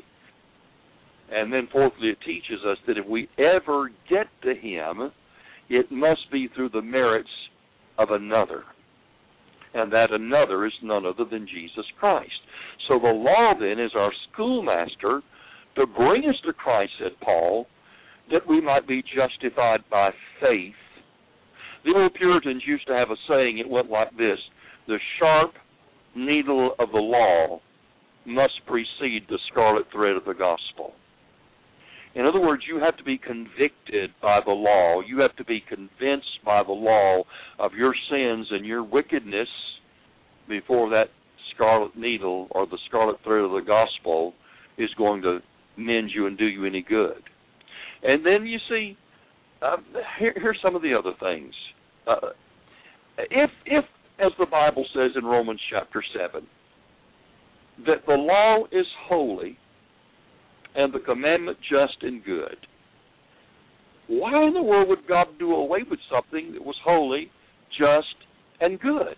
And then fourthly, it teaches us that if we ever get to Him, it must be through the merits of another. And that another is none other than Jesus Christ. So the law then is our schoolmaster to bring us to Christ, said Paul, that we might be justified by faith. The old Puritans used to have a saying, it went like this: the sharp needle of the law must precede the scarlet thread of the gospel. In other words, you have to be convicted by the law. You have to be convinced by the law of your sins and your wickedness before that scarlet needle or the scarlet thread of the gospel is going to mend you and do you any good. And then you see, uh, here, here's some of the other things. Uh, if, if, as the Bible says in Romans chapter seven, that the law is holy and the commandment just and good, why in the world would God do away with something that was holy, just, and good?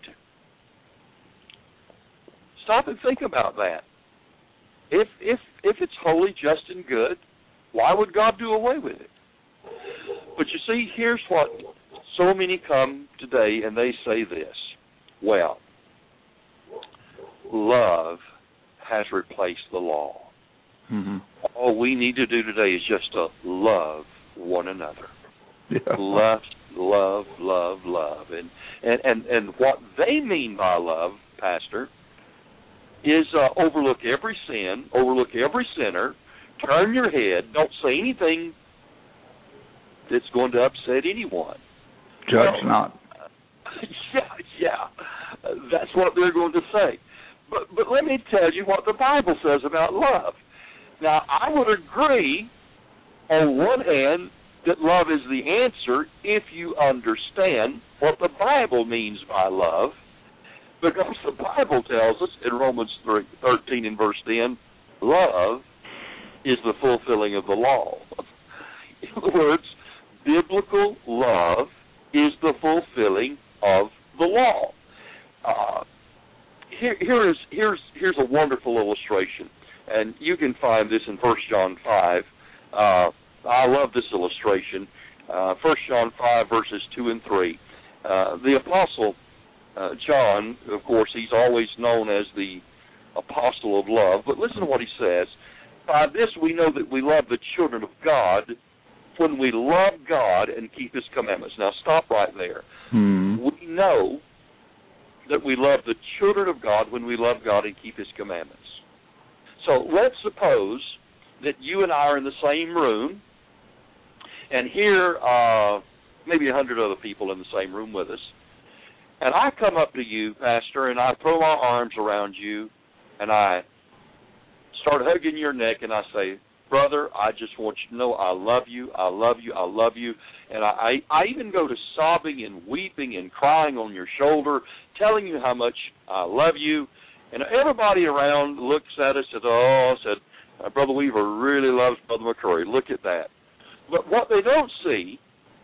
Stop and think about that. If if if it's holy, just, and good, why would God do away with it? But you see, here's what so many come today and they say this: well, love has replaced the law. Mm-hmm. All we need to do today is just to love one another. Yeah. Love, love, love, love. And, and, and, and what they mean by love, Pastor, is uh, overlook every sin, overlook every sinner, turn your head, don't say anything that's going to upset anyone. Judge well, not. Yeah, yeah. That's what they're going to say. But, but let me tell you what the Bible says about love. Now, I would agree, on one hand, that love is the answer if you understand what the Bible means by love, because the Bible tells us in Romans thirteen and verse ten, love is the fulfilling of the law. In other words, biblical love is the fulfilling of the law. Uh, here, here is here's here's a wonderful illustration. And you can find this in First John five. Uh, I love this illustration. Uh, First John five, verses two and three. Uh, the Apostle uh, John, of course, he's always known as the Apostle of Love. But listen to what he says. By this we know that we love the children of God when we love God and keep His commandments. Now, stop right there. Hmm. We know that we love the children of God when we love God and keep His commandments. So let's suppose that you and I are in the same room, and here uh, maybe a hundred other people in the same room with us, and I come up to you, Pastor, and I throw my arms around you, and I start hugging your neck, and I say, brother, I just want you to know I love you, I love you, I love you, and I, I, I even go to sobbing and weeping and crying on your shoulder, telling you how much I love you. And everybody around looks at us and says, oh, said, uh, Brother Weaver really loves Brother McCrory. Look at that. But what they don't see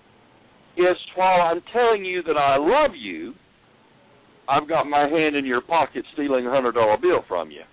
is while I'm telling you that I love you, I've got my hand in your pocket stealing a one hundred dollar bill from you.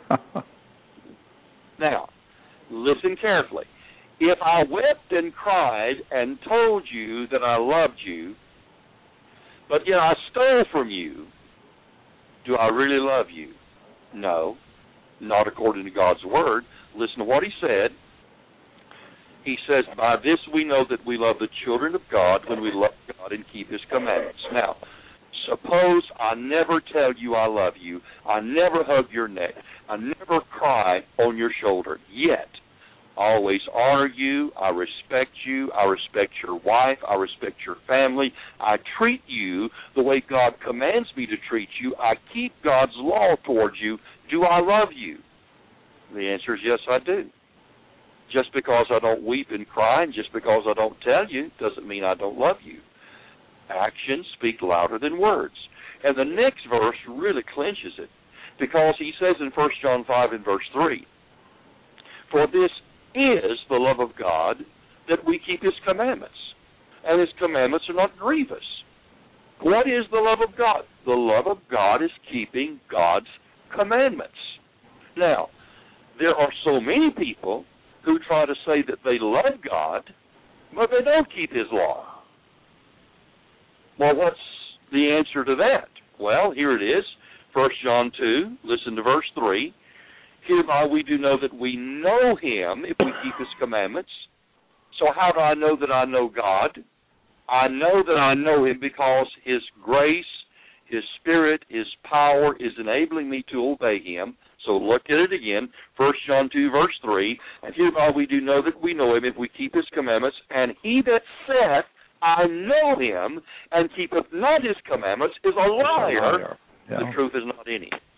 Now, listen carefully. If I wept and cried and told you that I loved you, but yet I stole from you, do I really love you? No, not according to God's Word. Listen to what He said. He says, by this we know that we love the children of God when we love God and keep His commandments. Now, suppose I never tell you I love you, I never hug your neck, I never cry on your shoulder, yet I always honor you, I respect you, I respect your wife, I respect your family, I treat you the way God commands me to treat you, I keep God's law towards you. Do I love you? The answer is yes, I do. Just because I don't weep and cry and just because I don't tell you doesn't mean I don't love you. Actions speak louder than words. And the next verse really clinches it, because he says in First John five and verse three, for this is the love of God, that we keep His commandments, and His commandments are not grievous. What is the love of God? The love of God is keeping God's commandments. Now, there are so many people who try to say that they love God, but they don't keep His law. Well, what's the answer to that? Well, here it is. First John two, listen to verse three. Hereby we do know that we know him if we keep his commandments. So how do I know that I know God? I know that I know him because his grace, his spirit, his power is enabling me to obey him. So look at it again, First John two, verse three. And hereby we do know that we know him if we keep his commandments. And he that saith, I know him, and keepeth not his commandments, is a liar. Yeah. The truth is not in him.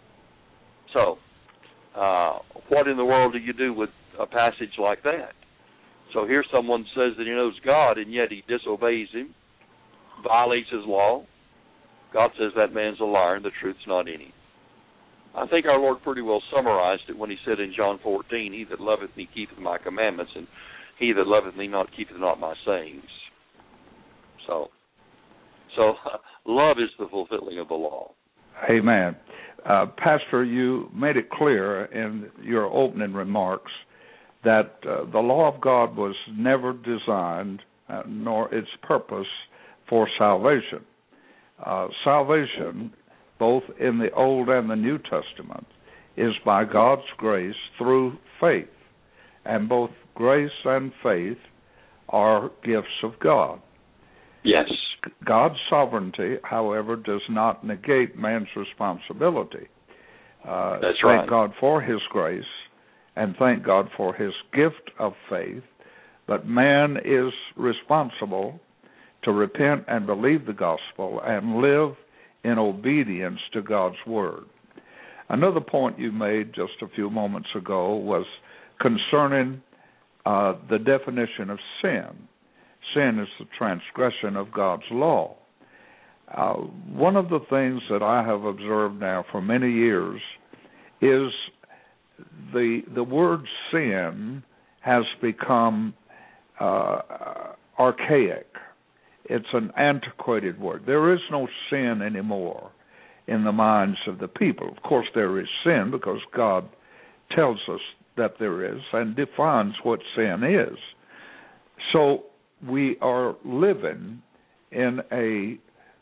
So, uh, what in the world do you do with a passage like that? So here someone says that he knows God, and yet he disobeys him, violates his law. God says that man's a liar, and the truth's not in him. I think our Lord pretty well summarized it when he said in John fourteen, he that loveth me keepeth my commandments, and he that loveth me not keepeth not my sayings. So, so uh, love is the fulfilling of the law. Amen. Uh, Pastor, you made it clear in your opening remarks that uh, the law of God was never designed, uh, nor its purpose, for salvation. Uh, salvation, both in the Old and the New Testament, is by God's grace through faith. And both grace and faith are gifts of God. Yes. God's sovereignty, however, does not negate man's responsibility. Uh, That's right. Thank God for his grace, and thank God for his gift of faith, but man is responsible to repent and believe the gospel and live in obedience to God's word. Another point you made just a few moments ago was concerning uh, the definition of sin. Sin is the transgression of God's law. Uh, one of the things that I have observed now for many years is the the word sin has become uh, archaic. It's an antiquated word. There is no sin anymore in the minds of the people. Of course, there is sin because God tells us that there is and defines what sin is. So we are living in a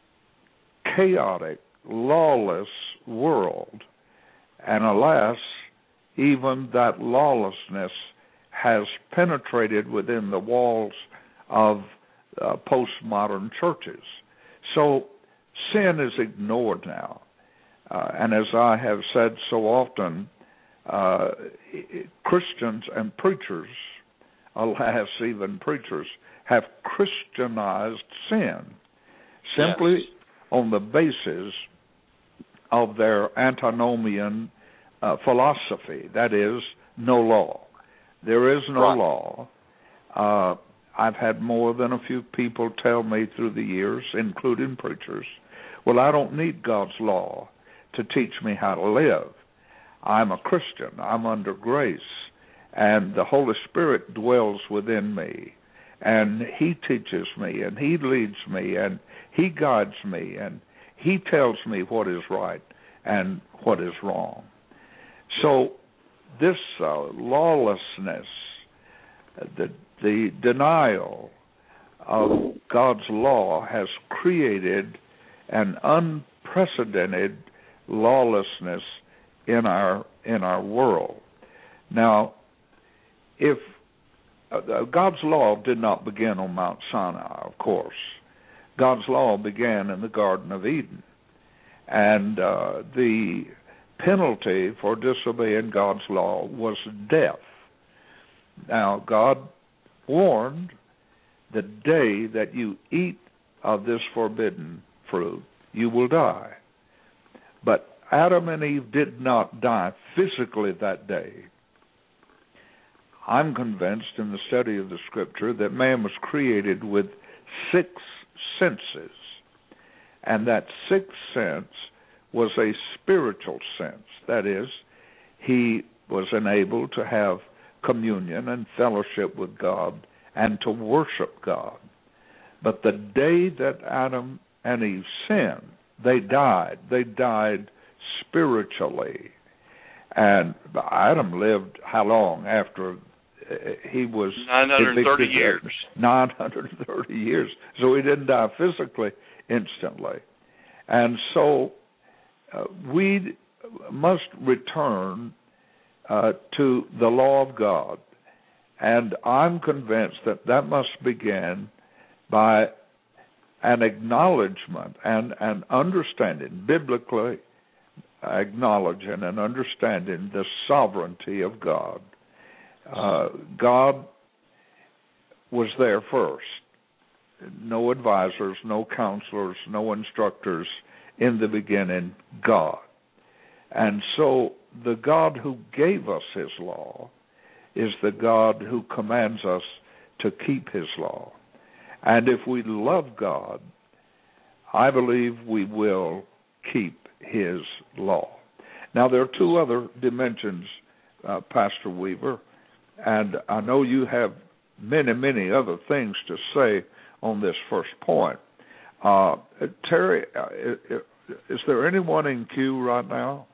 chaotic, lawless world, and alas, even that lawlessness has penetrated within the walls of uh, postmodern churches. So sin is ignored now. Uh, and as I have said so often, uh, Christians and preachers, alas, even preachers, have Christianized sin simply yes. on the basis of their antinomian uh, philosophy, that is, no law. There is no right. law. Uh, I've had more than a few people tell me through the years, including preachers, well, I don't need God's law to teach me how to live. I'm a Christian. I'm under grace, and the Holy Spirit dwells within me. And he teaches me, and he leads me, and he guides me, and he tells me what is right and what is wrong. So this uh, lawlessness, the, the denial of God's law has created an unprecedented lawlessness in our in our world. Now, if Uh, God's law did not begin on Mount Sinai, of course. God's law began in the Garden of Eden. And uh, the penalty for disobeying God's law was death. Now, God warned, the day that you eat of this forbidden fruit, you will die. But Adam and Eve did not die physically that day. I'm convinced in the study of the Scripture that man was created with six senses, and that sixth sense was a spiritual sense. That is, he was enabled to have communion and fellowship with God and to worship God. But the day that Adam and Eve sinned, they died. They died spiritually. And Adam lived how long after he was nine hundred thirty years. nine hundred thirty years. So he didn't die physically instantly. And so uh, we must return uh, to the law of God. And I'm convinced that that must begin by an acknowledgement and an understanding, biblically acknowledging and understanding the sovereignty of God. Uh, God was there first. No advisors, no counselors, no instructors. In the beginning, God. And so the God who gave us his law is the God who commands us to keep his law. And if we love God, I believe we will keep his law. Now, there are two other dimensions, uh, Pastor Weaver, and I know you have many, many other things to say on this first point. Uh, Terry, uh, is there anyone in queue right now?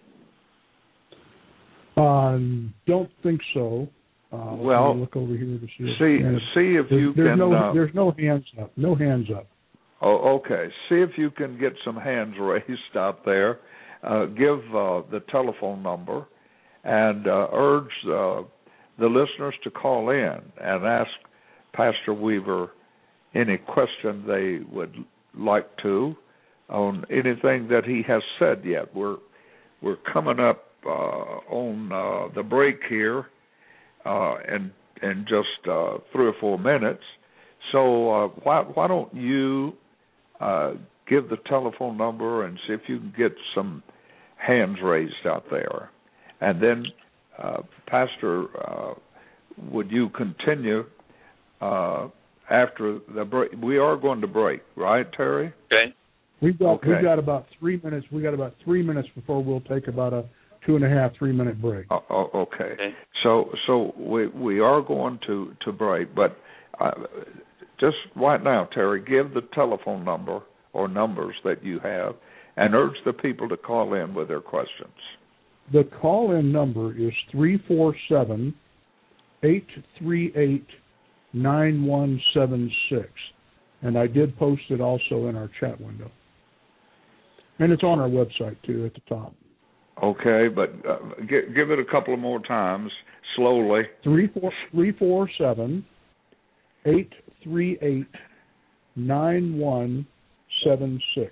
Um, don't think so. Uh, well, look over here to see. If, see, if, see if you there's can. No, uh, there's no hands up. No hands up. Oh, okay. See if you can get some hands raised out there. Uh, give uh, the telephone number and uh, urge uh, the listeners to call in and ask Pastor Weaver any question they would like to on anything that he has said yet. We're we're coming up uh, on uh, the break here uh, in in just uh, three or four minutes. So uh, why why don't you uh, give the telephone number and see if you can get some hands raised out there, and then uh, Pastor, uh, would you continue uh, after the break? We are going to break, right, Terry? Okay. We've got okay. we've got about three minutes. We got about three minutes before we'll take about a two and a half, three minute break. Oh, oh, okay. okay. So so we we are going to to break, but uh, just right now, Terry, give the telephone number or numbers that you have, and urge the people to call in with their questions. The call-in number is three four seven, eight three eight, nine one seven six, and I did post it also in our chat window. And it's on our website, too, at the top. Okay, but uh, g- give it a couple of more times, slowly. three four seven, eight three eight, nine one seven six.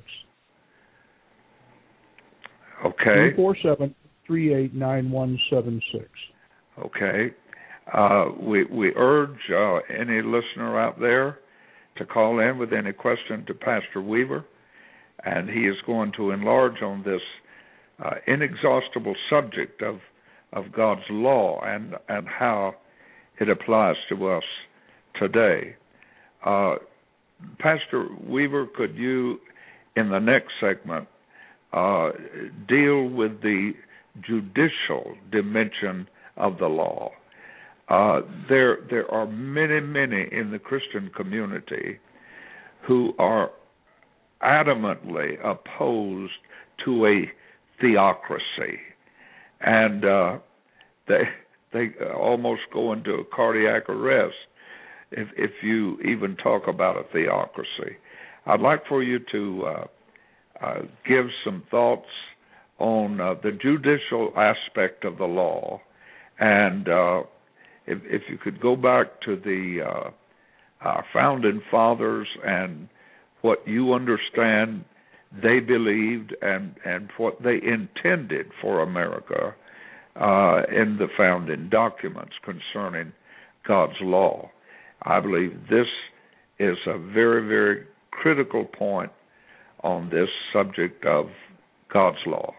Okay. three four seven, three eight nine one seven six. Okay. Uh, we we urge uh, any listener out there to call in with any question to Pastor Weaver, and he is going to enlarge on this uh, inexhaustible subject of of God's law and and how it applies to us today. Uh, Pastor Weaver, could you, in the next segment, uh, deal with the judicial dimension of the law? Uh, there, there are many, many in the Christian community who are adamantly opposed to a theocracy, and uh, they they almost go into a cardiac arrest if if you even talk about a theocracy. I'd like for you to uh, uh, give some thoughts on uh, the judicial aspect of the law, and uh, if, if you could go back to the uh, our founding fathers and what you understand they believed and, and what they intended for America uh, in the founding documents concerning God's law. I believe this is a very, very critical point on this subject of God's law.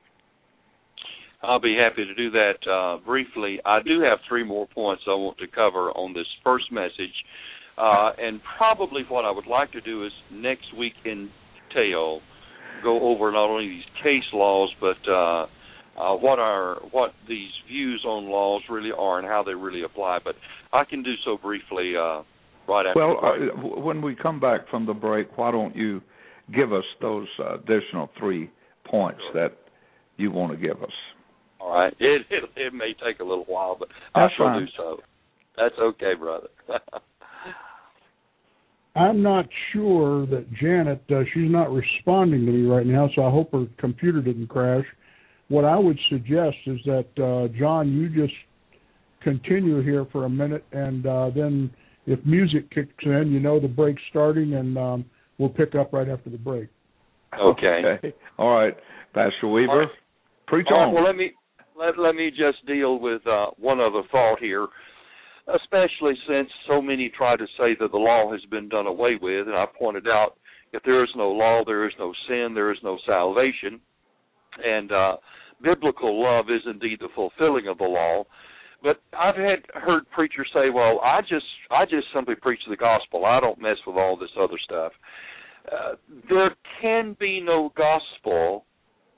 I'll be happy to do that uh, briefly. I do have three more points I want to cover on this first message. Uh, and probably what I would like to do is next week in detail go over not only these case laws, but uh, uh, what are what these views on laws really are and how they really apply. But I can do so briefly uh, right after well, the break. Uh, when we come back from the break, why don't you give us those uh, additional three points sure. that you want to give us? All right. It, it it may take a little while, but That's I shall fine. do so. That's okay, brother. I'm not sure that Janet, uh, she's not responding to me right now, so I hope her computer didn't crash. What I would suggest is that, uh, John, you just continue here for a minute, and uh, then if music kicks in, you know the break's starting, and um, we'll pick up right after the break. Okay. Okay. All right. Pastor Weaver, right. preach All right, on. well, let me, let, let me just deal with uh, one other thought here. Especially since so many try to say that the law has been done away with, and I pointed out, if there is no law, there is no sin, there is no salvation, and uh, biblical love is indeed the fulfilling of the law. But I've had heard preachers say, well, I just I just simply preach the gospel. I don't mess with all this other stuff. Uh, there can be no gospel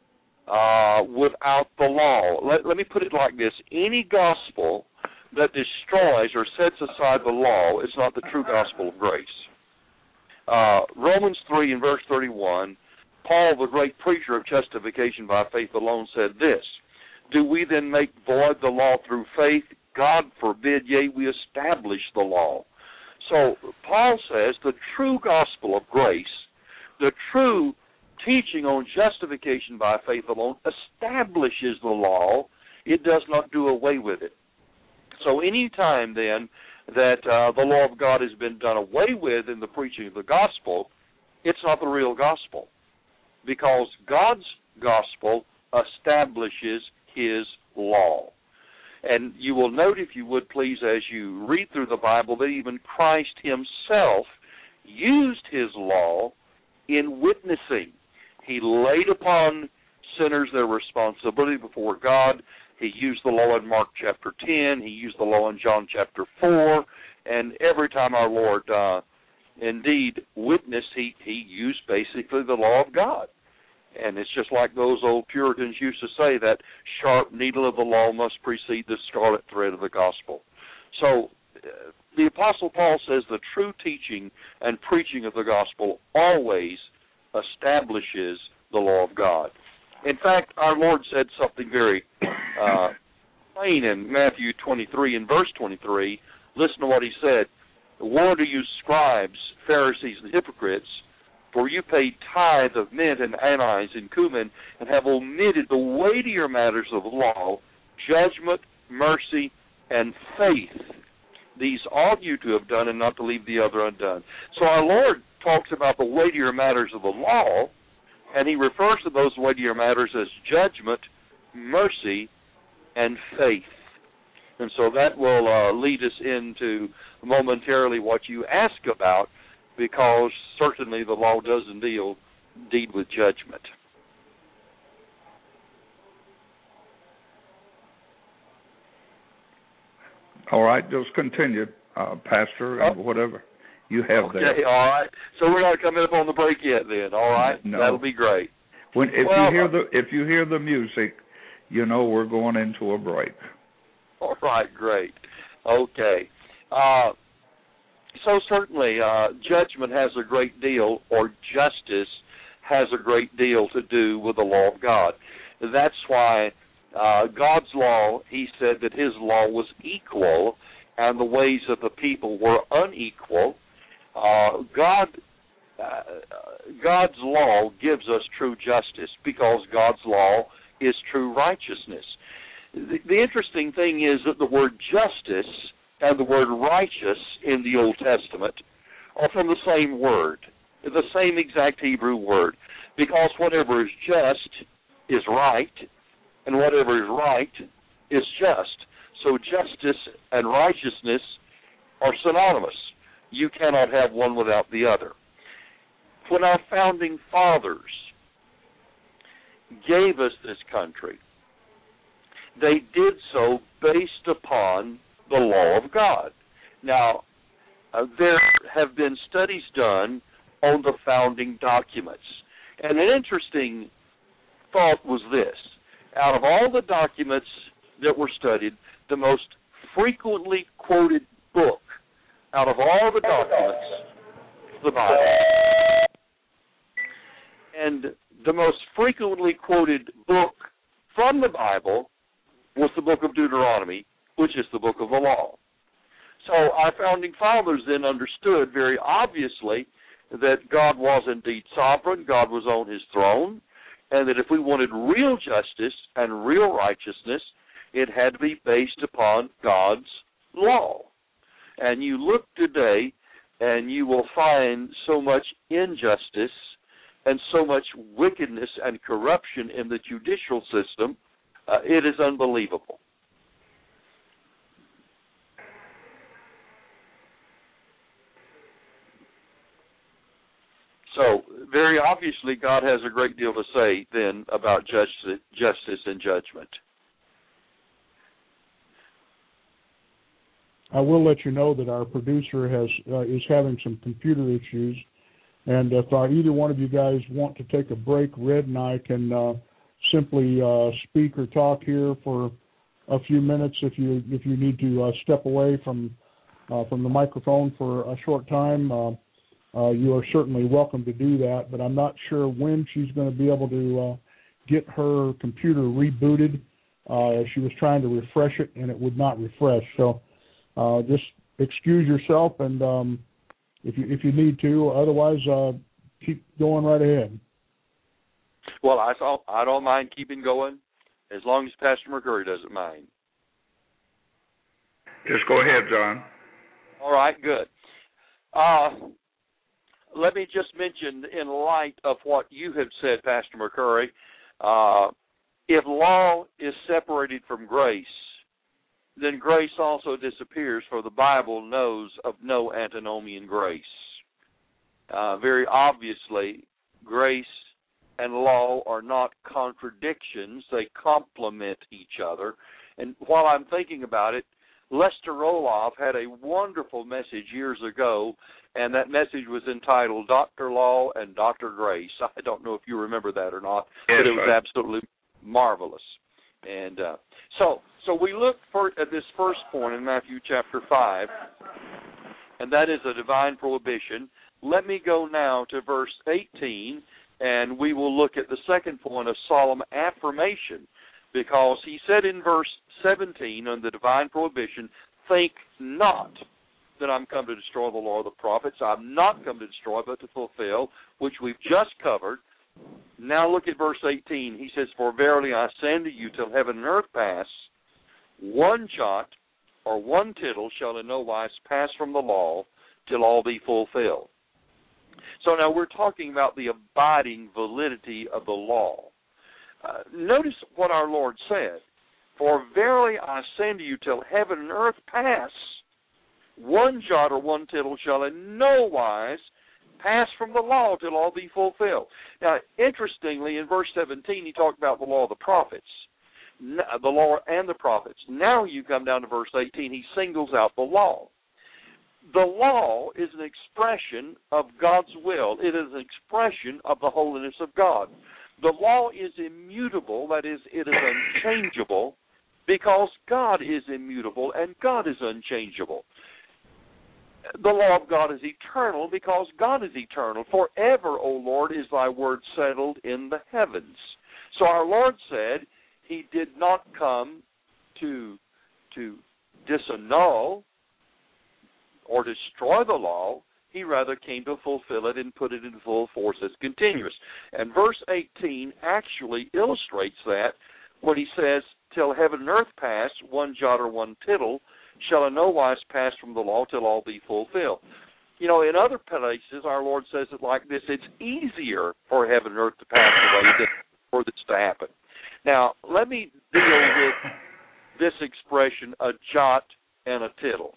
uh, without the law. Let, let me put it like this. Any gospel that destroys or sets aside the law is not the true gospel of grace. Uh, Romans three and verse thirty-one, Paul, the great preacher of justification by faith alone, said this, do we then make void the law through faith? God forbid, yea, we establish the law. So Paul says the true gospel of grace, the true teaching on justification by faith alone, establishes the law. It does not do away with it. So any time, then, that uh, the law of God has been done away with in the preaching of the gospel, it's not the real gospel, because God's gospel establishes his law. And you will note, if you would please, as you read through the Bible, that even Christ himself used his law in witnessing. He laid upon sinners their responsibility before God. He used the law in Mark chapter ten. He used the law in John chapter four. And every time our Lord uh, indeed witnessed, he, he used basically the law of God. And it's just like those old Puritans used to say, that sharp needle of the law must precede the scarlet thread of the gospel. So uh, the Apostle Paul says the true teaching and preaching of the gospel always establishes the law of God. In fact, our Lord said something very uh, plain in Matthew twenty-three and verse twenty-three. Listen to what he said. Woe to you, scribes, Pharisees, and hypocrites, for you pay tithe of mint and anise and cumin, and have omitted the weightier matters of the law, judgment, mercy, and faith. These ought you to have done, and not to leave the other undone. So our Lord talks about the weightier matters of the law, and he refers to those weightier matters as judgment, mercy, and faith. And so that will uh, lead us into momentarily what you ask about, because certainly the law doesn't deal indeed with judgment. All right, just continue, uh, Pastor, and oh. whatever you have okay, there. Okay, all right. So we're not coming up on the break yet then, all right? No. That'll be great. When if well, you hear the if you hear the music, you know we're going into a break. All right, great. Okay. Uh, so certainly uh, judgment has a great deal, or justice has a great deal to do with the law of God. That's why uh, God's law, he said that his law was equal, and the ways of the people were unequal. Uh, God, uh, God's law gives us true justice, because God's law is true righteousness. The, the interesting thing is that the word justice and the word righteous in the Old Testament are from the same word, the same exact Hebrew word, because whatever is just is right, and whatever is right is just. So justice and righteousness are synonymous. You cannot have one without the other. When our founding fathers gave us this country, they did so based upon the law of God. Now, uh, there have been studies done on the founding documents. And an interesting thought was this. Out of all the documents that were studied, the most frequently quoted book out of all the documents is the Bible. And the most frequently quoted book from the Bible was the book of Deuteronomy, which is the book of the law. So our founding fathers then understood very obviously that God was indeed sovereign, God was on his throne, and that if we wanted real justice and real righteousness, it had to be based upon God's law. And you look today, and you will find so much injustice and so much wickedness and corruption in the judicial system, uh, it is unbelievable. So, very obviously, God has a great deal to say then about justice, justice and judgment. I will let you know that our producer has uh, is having some computer issues, and if uh, either one of you guys want to take a break, Red and I can uh, simply uh, speak or talk here for a few minutes. If you if you need to uh, step away from uh, from the microphone for a short time. Uh, Uh, you are certainly welcome to do that, but I'm not sure when she's going to be able to uh, get her computer rebooted. Uh, she was trying to refresh it, and it would not refresh. So uh, just excuse yourself, and um, if you if you need to, otherwise uh, keep going right ahead. Well, I don't, I don't mind keeping going as long as Pastor McCurry doesn't mind. Just go ahead, John. All right, good. Uh, Let me just mention, in light of what you have said, Pastor McCurry, uh, if law is separated from grace, then grace also disappears, for the Bible knows of no antinomian grace. Uh, very obviously, grace and law are not contradictions. They complement each other. And while I'm thinking about it, Lester Roloff had a wonderful message years ago, and that message was entitled Doctor Law and Doctor Grace. I don't know if you remember that or not, yes, but it was right. absolutely marvelous. And uh, so so we look for, at this first point in Matthew chapter five, and that is a divine prohibition. Let me go now to verse eighteen, and we will look at the second point of solemn affirmation, because he said in verse seventeen on the divine prohibition, think not that I'm come to destroy the law of the prophets. I'm not come to destroy, but to fulfill, which we've just covered. Now look at verse eighteen. He says, for verily I say unto you, till heaven and earth pass, one jot or one tittle shall in no wise pass from the law till all be fulfilled. So now we're talking about the abiding validity of the law. Uh, notice what our Lord said. For verily I say unto you, till heaven and earth pass, one jot or one tittle shall in no wise pass from the law till all be fulfilled. Now, interestingly, in verse seventeen, he talked about the law of the prophets, the law and the prophets. Now you come down to verse eighteen, he singles out the law. The law is an expression of God's will. It is an expression of the holiness of God. The law is immutable, that is, it is unchangeable, because God is immutable and God is unchangeable. The law of God is eternal because God is eternal. Forever, O Lord, is thy word settled in the heavens. So our Lord said he did not come to, to disannul or destroy the law. He rather came to fulfill it and put it in full force as continuous. And verse eighteen actually illustrates that when he says, till heaven and earth pass, one jot or one tittle shall in no wise pass from the law till all be fulfilled. You know, in other places, our Lord says it like this, it's easier for heaven and earth to pass away than for this to happen. Now, let me deal with this expression, a jot and a tittle.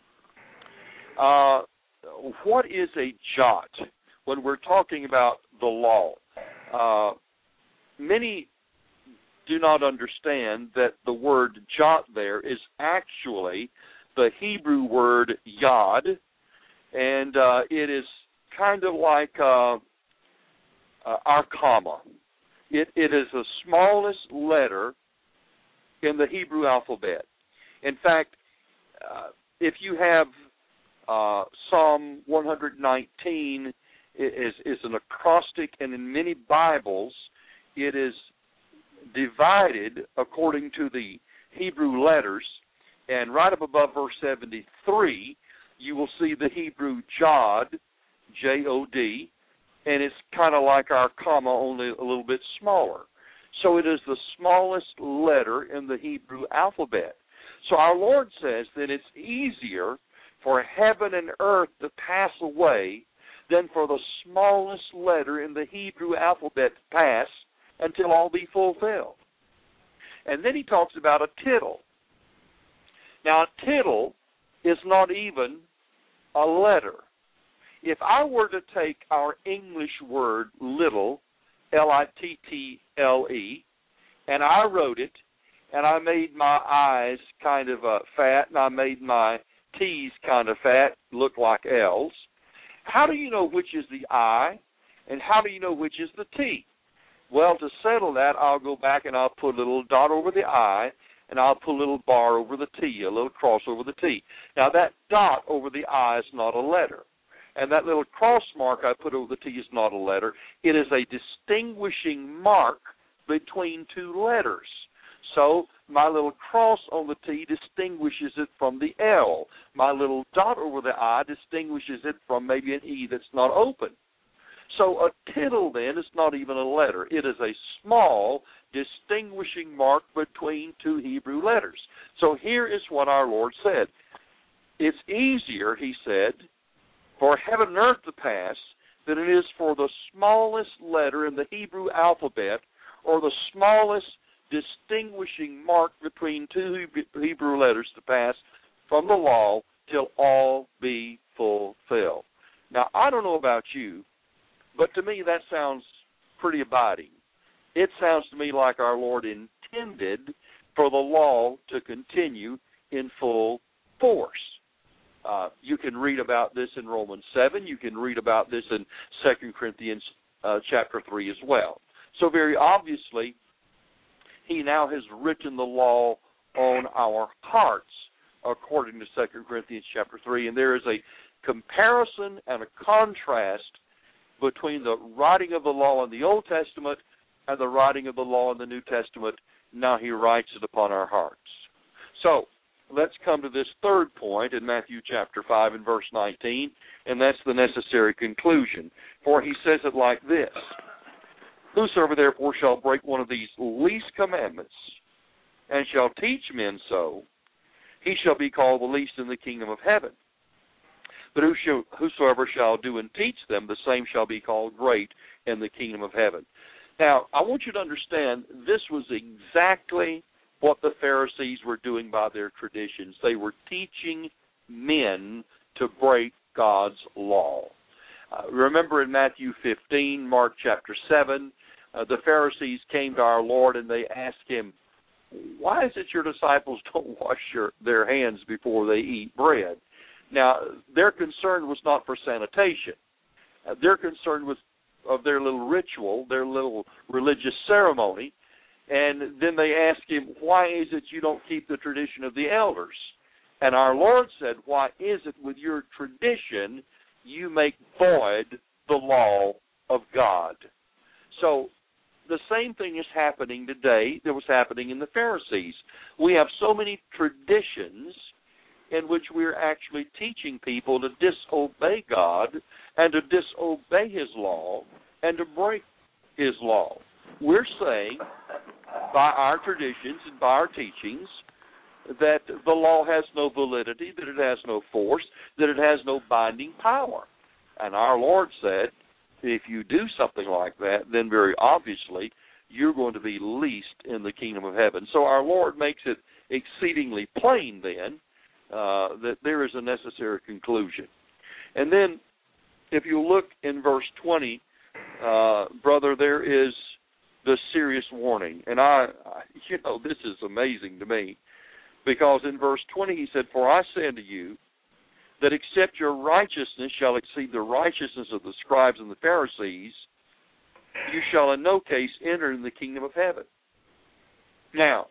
Uh, what is a jot when we're talking about the law? Uh, many do not understand that the word jot there is actually the Hebrew word yod, and uh, it is kind of like uh, uh, our comma. It, it is the smallest letter in the Hebrew alphabet. In fact, uh, if you have uh, Psalm one nineteen is, is an acrostic, and in many Bibles it is divided according to the Hebrew letters And right up above verse seventy-three, you will see the Hebrew Jod, J O D, and it's kind of like our comma, only a little bit smaller. So it is the smallest letter in the Hebrew alphabet. So our Lord says that it's easier for heaven and earth to pass away than for the smallest letter in the Hebrew alphabet to pass until all be fulfilled. And then he talks about a tittle. Now, a tittle is not even a letter. If I were to take our English word little, L I T T L E, and I wrote it, and I made my I's kind of uh, fat, and I made my T's kind of fat, look like L's, how do you know which is the I, and how do you know which is the T? Well, to settle that, I'll go back and I'll put a little dot over the I, and I'll put a little bar over the T, a little cross over the T. Now, that dot over the I is not a letter. And that little cross mark I put over the T is not a letter. It is a distinguishing mark between two letters. So my little cross on the T distinguishes it from the L. My little dot over the I distinguishes it from maybe an E that's not open. So a tittle, then, is not even a letter. It is a small distinguishing mark between two Hebrew letters. So here is what our Lord said. It's easier, he said, for heaven and earth to pass than it is for the smallest letter in the Hebrew alphabet or the smallest distinguishing mark between two Hebrew letters to pass from the law till all be fulfilled. Now, I don't know about you, but to me that sounds pretty abiding. It sounds to me like our Lord intended for the law to continue in full force. Uh, you can read about this in Romans seven. You can read about this in Second Corinthians uh, chapter three as well. So very obviously, he now has written the law on our hearts, according to Second Corinthians chapter three. And there is a comparison and a contrast between the writing of the law in the Old Testament and the writing of the law in the New Testament. Now he writes it upon our hearts. So let's come to this third point in Matthew chapter five and verse nineteen, and that's the necessary conclusion. For he says it like this: Whosoever therefore shall break one of these least commandments, and shall teach men so, he shall be called the least in the kingdom of heaven. But whosoever shall do and teach them, the same shall be called great in the kingdom of heaven. Now, I want you to understand, this was exactly what the Pharisees were doing by their traditions. They were teaching men to break God's law. Uh, remember in Matthew fifteen, Mark chapter seven, uh, the Pharisees came to our Lord and they asked him, why is it your disciples don't wash your, their hands before they eat bread? Now, their concern was not for sanitation. Uh, their concern was of their little ritual, their little religious ceremony. And then they asked him, why is it you don't keep the tradition of the elders? And our Lord said, why is it with your tradition you make void the law of God? So the same thing is happening today that was happening in the Pharisees. We have so many traditions in which we're actually teaching people to disobey God and to disobey His law and to break His law. We're saying by our traditions and by our teachings that the law has no validity, that it has no force, that it has no binding power. And our Lord said, if you do something like that, then very obviously you're going to be least in the kingdom of heaven. So our Lord makes it exceedingly plain then uh, that there is a necessary conclusion. And then if you look in verse twenty, uh, brother, there is the serious warning. And I, you know, this is amazing to me, because in verse twenty he said, for I say unto you, that except your righteousness shall exceed the righteousness of the scribes and the Pharisees, you shall in no case enter in the kingdom of heaven. Now,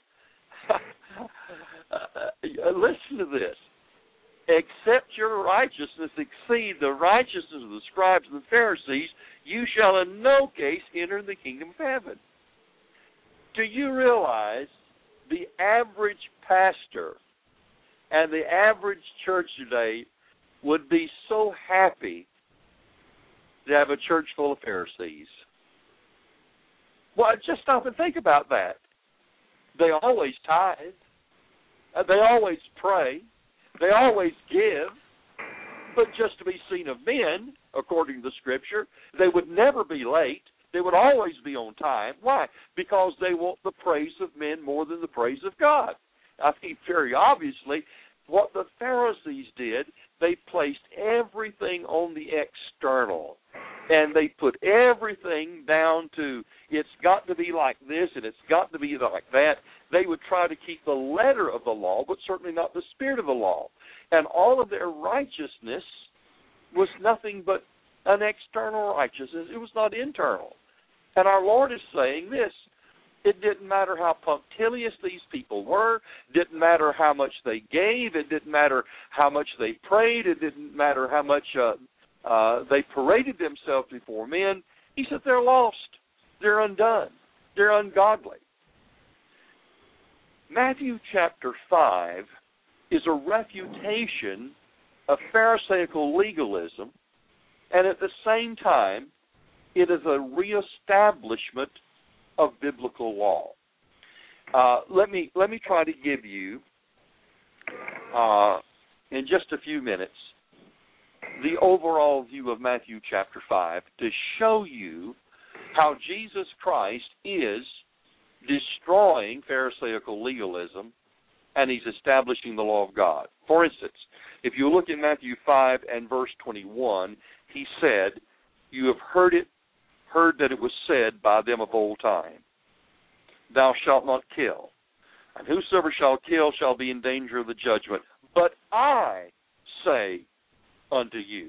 listen to this. Except your righteousness exceed the righteousness of the scribes and the Pharisees, you shall in no case enter in the kingdom of heaven. Do you realize the average pastor And the average church today would be so happy to have a church full of Pharisees. Well, just stop and think about that. They always tithe. They always pray. They always give. But just to be seen of men, according to the Scripture, they would never be late. They would always be on time. Why? Because they want the praise of men more than the praise of God. I think very obviously what the Pharisees did, they placed everything on the external. And they put everything down to, it's got to be like this and it's got to be like that. They would try to keep the letter of the law, but certainly not the spirit of the law. And all of their righteousness was nothing but an external righteousness. It was not internal. And our Lord is saying this. It didn't matter how punctilious these people were. It didn't matter how much they gave. It didn't matter how much they prayed. It didn't matter how much uh, uh, they paraded themselves before men. He said they're lost. They're undone. They're ungodly. Matthew chapter five is a refutation of Pharisaical legalism, and at the same time, it is a reestablishment of biblical law. Uh, let me let me try to give you, uh, in just a few minutes, the overall view of Matthew chapter five to show you how Jesus Christ is destroying Pharisaical legalism and he's establishing the law of God. For instance, if you look at Matthew five and verse twenty-one, he said, "You have heard it, heard that it was said by them of old time, thou shalt not kill, and whosoever shall kill shall be in danger of the judgment. But I say unto you."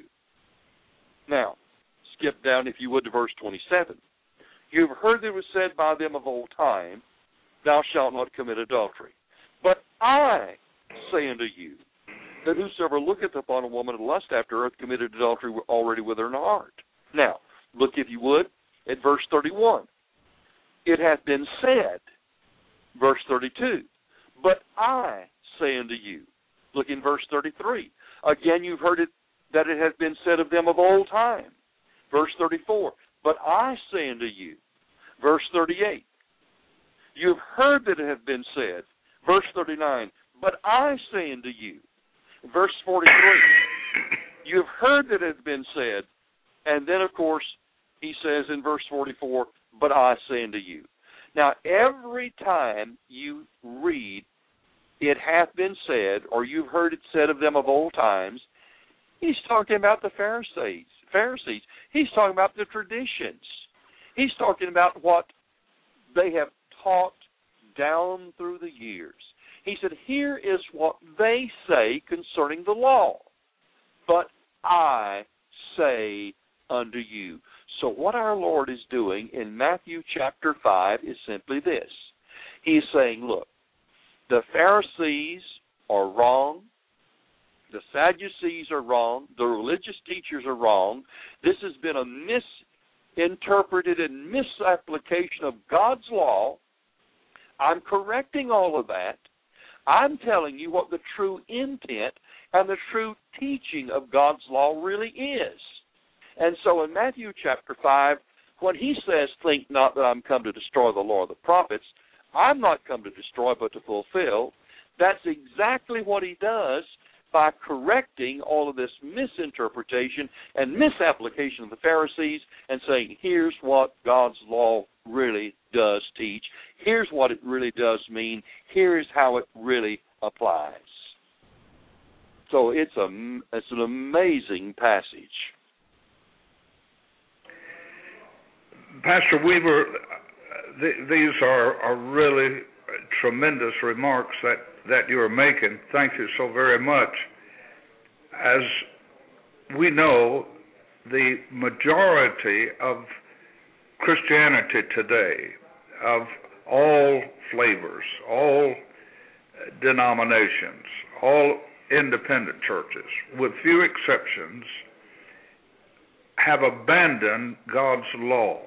Now, skip down, if you would, to verse twenty-seven. "You have heard that it was said by them of old time, thou shalt not commit adultery. But I say unto you, that whosoever looketh upon a woman and lust after her hath committed adultery already with her in the heart." Now, look, if you would, at verse thirty-one. "It hath been said," verse thirty-two, "but I say unto you." Look in verse thirty-three. "Again you've heard it, that it hath been said of them of old time." Verse thirty-four. "But I say unto you." Verse thirty-eight. "You have heard that it hath been said." Verse thirty-nine. "But I say unto you." Verse forty-three. "You have heard that it hath been said." And then, of course, he says in verse forty-four, "But I say unto you." Now, every time you read, "it hath been said," or "you've heard it said of them of old times," he's talking about the Pharisees. Pharisees. He's talking about the traditions. He's talking about what they have taught down through the years. He said, here is what they say concerning the law. "But I say unto you." So what our Lord is doing in Matthew chapter five is simply this. He's saying, look, the Pharisees are wrong. The Sadducees are wrong. The religious teachers are wrong. This has been a misinterpreted and misapplication of God's law. I'm correcting all of that. I'm telling you what the true intent and the true teaching of God's law really is. And so in Matthew chapter five, when he says, "Think not that I'm come to destroy the law of the prophets," I'm not come to destroy but to fulfill. That's exactly what he does by correcting all of this misinterpretation and misapplication of the Pharisees and saying, here's what God's law really does teach. Here's what it really does mean. Here's how it really applies. So it's a it's an amazing passage. Pastor Weaver, th- these are, are really tremendous remarks that, that you're making. Thank you so very much. As we know, the majority of Christianity today, of all flavors, all denominations, all independent churches, with few exceptions, have abandoned God's law.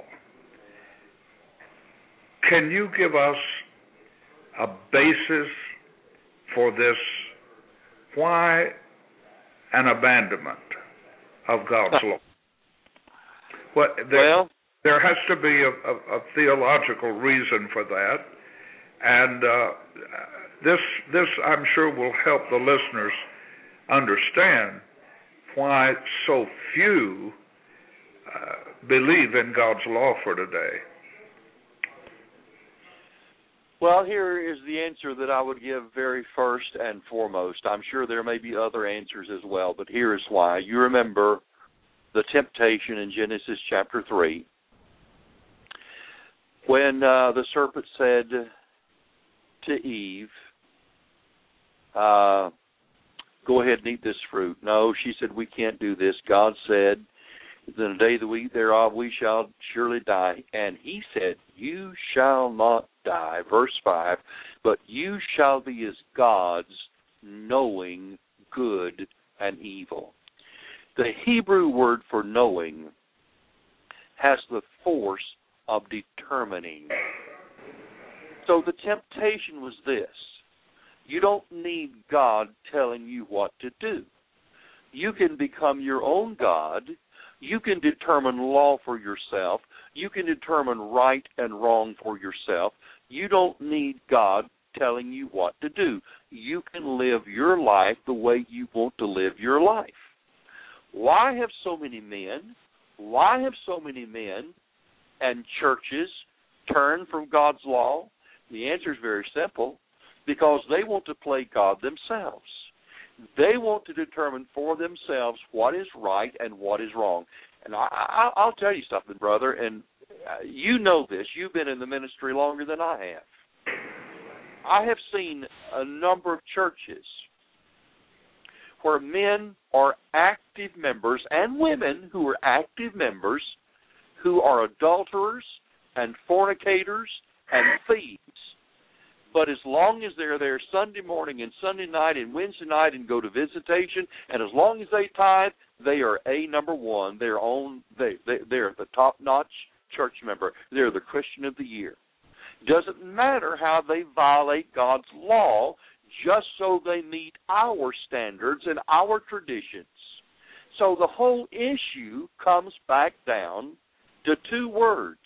Can you give us a basis for this why an abandonment of God's law? Well, there, well, there has to be a, a, a theological reason for that, and uh, this, this I'm sure will help the listeners understand why so few uh, believe in God's law for today. Well, here is the answer that I would give very first and foremost. I'm sure there may be other answers as well, but here is why. You remember the temptation in Genesis chapter three, when uh, the serpent said to Eve, uh, go ahead and eat this fruit. No, she said, we can't do this. God said, in the day that we eat thereof, we shall surely die. And he said, you shall not die. Verse five, but you shall be as gods, knowing good and evil. The Hebrew word for knowing has the force of determining. So the temptation was this. You don't need God telling you what to do. You can become your own God. You can determine law for yourself. You can determine right and wrong for yourself. You don't need God telling you what to do. You can live your life the way you want to live your life. Why have so many men, why have so many men and churches turned from God's law? The answer is very simple. Because they want to play God themselves. They want to determine for themselves what is right and what is wrong. And I, I, I'll tell you something, brother, and you know this. You've been in the ministry longer than I have. I have seen a number of churches where men are active members and women who are active members who are adulterers and fornicators and thieves. But as long as they're there Sunday morning and Sunday night and Wednesday night and go to visitation, and as long as they tithe, they are a number one. They're on. They, they they're the top-notch church member. They're the Christian of the year. Doesn't matter how they violate God's law, just so they meet our standards and our traditions. So the whole issue comes back down to two words: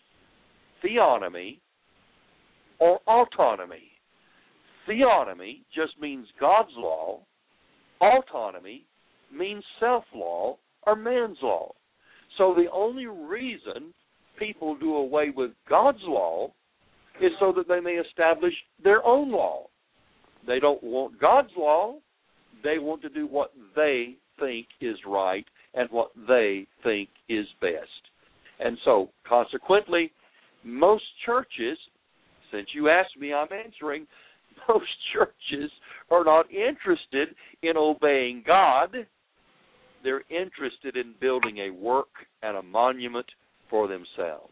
theonomy or autonomy. Theonomy just means God's law. Autonomy means self-law or man's law. So the only reason people do away with God's law is so that they may establish their own law. They don't want God's law. They want to do what they think is right and what they think is best. And so, consequently, most churches, since you asked me, I'm answering, most churches are not interested in obeying God. They're interested in building a work and a monument for themselves.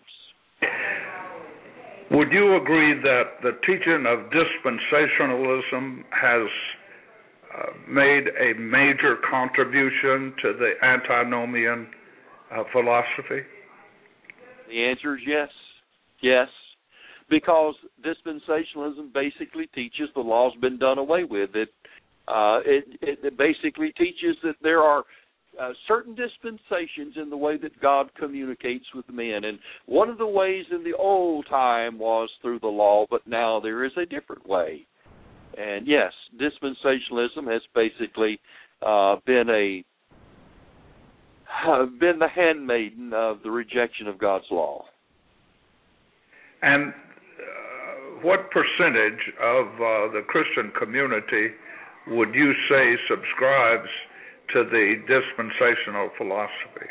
Would you agree that the teaching of dispensationalism has uh, made a major contribution to the antinomian uh, philosophy? The answer is yes. Yes. Because dispensationalism basically teaches the law's been done away with. It, uh, it, it basically teaches that there are uh, certain dispensations in the way that God communicates with men. And one of the ways in the old time was through the law, but now there is a different way. And yes, dispensationalism has basically uh, been a uh, been the handmaiden of the rejection of God's law. And what percentage of uh, the Christian community would you say subscribes to the dispensational philosophy?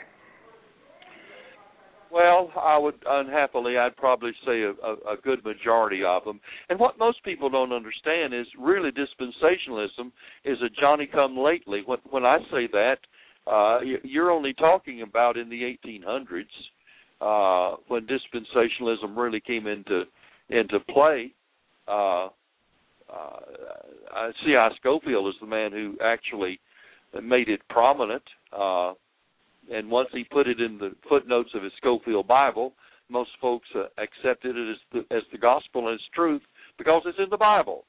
Well, I would, unhappily, I'd probably say a, a, a good majority of them. And what most people don't understand is really dispensationalism is a Johnny-come-lately. When, when I say that, uh, you're only talking about in the eighteen hundreds uh, when dispensationalism really came into into play. Uh, uh, C I Scofield is the man who actually made it prominent, uh, and once he put it in the footnotes of his Scofield Bible, most folks uh, accepted it as the, as the gospel and its truth because it's in the Bible.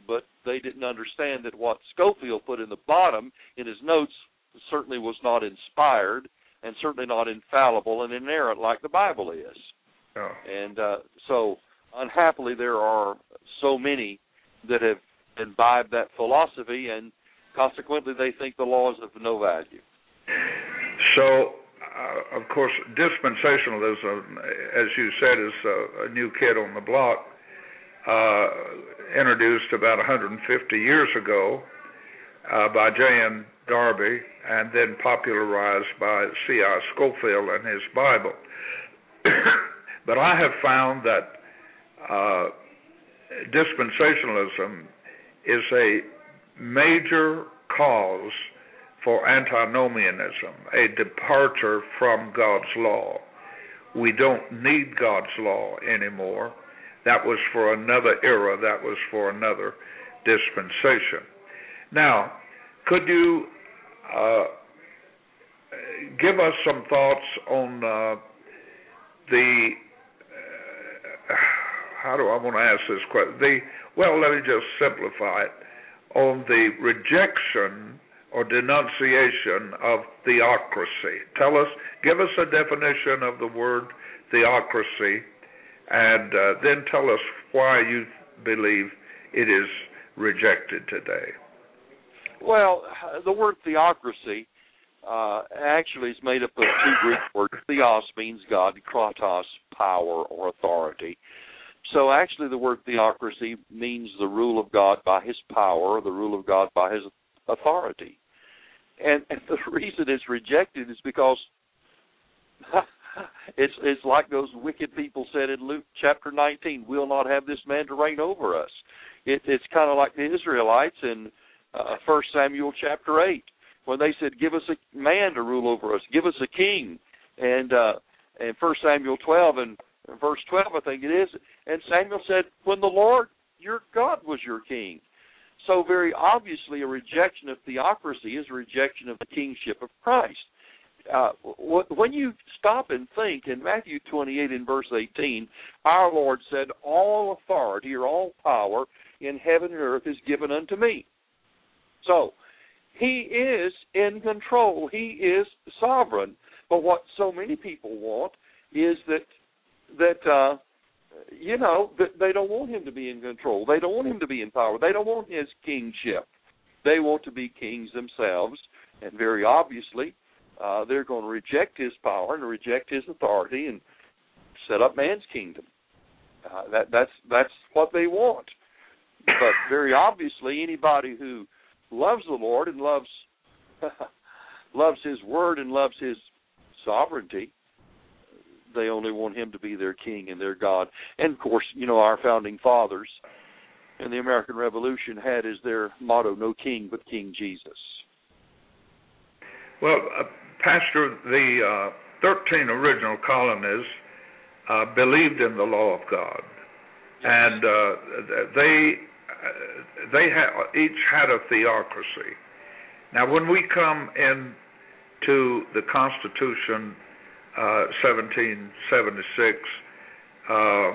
but they didn't understand that what Scofield put in the bottom in his notes certainly was not inspired and certainly not infallible and inerrant like the Bible is. Oh. And uh, so, unhappily, there are so many that have imbibed that philosophy, and consequently they think the law is of no value. So, uh, of course, dispensationalism, as you said, is a, a new kid on the block, uh, introduced about one hundred fifty years ago uh, by J N Darby, and then popularized by C I Scofield and his Bible. But I have found that uh, dispensationalism is a major cause for antinomianism, a departure from God's law. We don't need God's law anymore. That was for another era. That was for another dispensation. Now, could you uh, give us some thoughts on uh, the, uh, how do I want to ask this question? The, well, let me just simplify it. On the rejection or denunciation of theocracy. Tell us, give us a definition of the word theocracy, and uh, then tell us why you believe it is rejected today. Well, the word theocracy uh, actually is made up of two Greek words. Theos means God, kratos, power or authority. So actually the word theocracy means the rule of God by his power, the rule of God by his authority. And, and the reason it's rejected is because it's it's like those wicked people said in Luke chapter nineteen, we'll not have this man to reign over us. It, it's kind of like the Israelites in uh, First Samuel chapter eight, when they said, give us a man to rule over us, give us a king. And uh, in First Samuel twelve and verse twelve, I think it is, and Samuel said, when the Lord your God was your king. So very obviously a rejection of theocracy is a rejection of the kingship of Christ. Uh, when you stop and think, in Matthew twenty-eight and verse eighteen, our Lord said, all authority or all power in heaven and earth is given unto me. So he is in control. He is sovereign. But what so many people want is that, that uh, you know, that they don't want him to be in control. They don't want him to be in power. They don't want his kingship. They want to be kings themselves. And very obviously, uh, they're going to reject his power and reject his authority and set up man's kingdom. Uh, that, that's that's what they want. But very obviously, anybody who loves the Lord and loves loves his word and loves his sovereignty, they only want him to be their king and their God. And, of course, you know, our founding fathers in the American Revolution had as their motto, no king but King Jesus. Well, uh, Pastor, the uh, thirteen original colonies uh, believed in the law of God. Yes. And uh, they uh, they ha- each had a theocracy. Now, when we come into the Constitution, Uh, seventeen seventy-six, uh,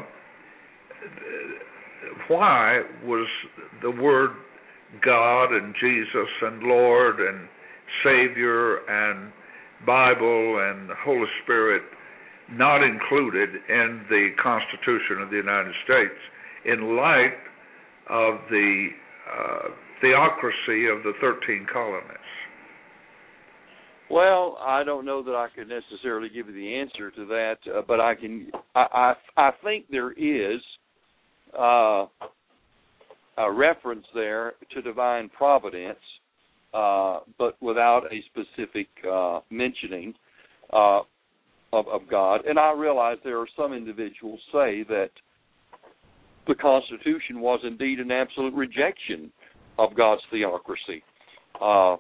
why was the word God and Jesus and Lord and Savior and Bible and Holy Spirit not included in the Constitution of the United States in light of the uh, theocracy of the thirteen colonies? Well, I don't know that I could necessarily give you the answer to that, uh, but I can. I, I I think there is uh, a reference there to divine providence, uh, but without a specific uh, mentioning uh, of, of God. And I realize there are some individuals say that the Constitution was indeed an absolute rejection of God's theocracy. Uh,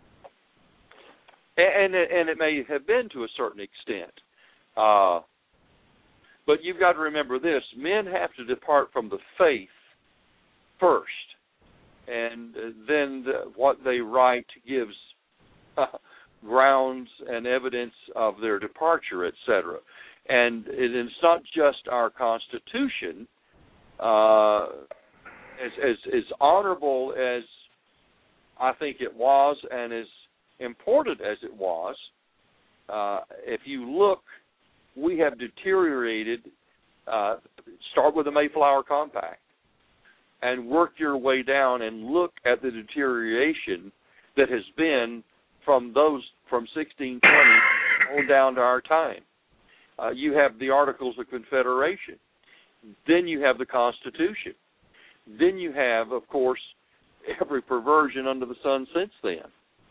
And, and it may have been to a certain extent. Uh, but you've got to remember this. Men have to depart from the faith first. And then the, what they write gives uh, grounds and evidence of their departure, et cetera. And it, it's not just our Constitution uh, as, as, as honorable as I think it was and as important as it was, uh, if you look, we have deteriorated. Uh, start with the Mayflower Compact and work your way down and look at the deterioration that has been from those from sixteen twenty on down to our time. Uh, you have the Articles of Confederation. Then you have the Constitution. Then you have, of course, every perversion under the sun since then.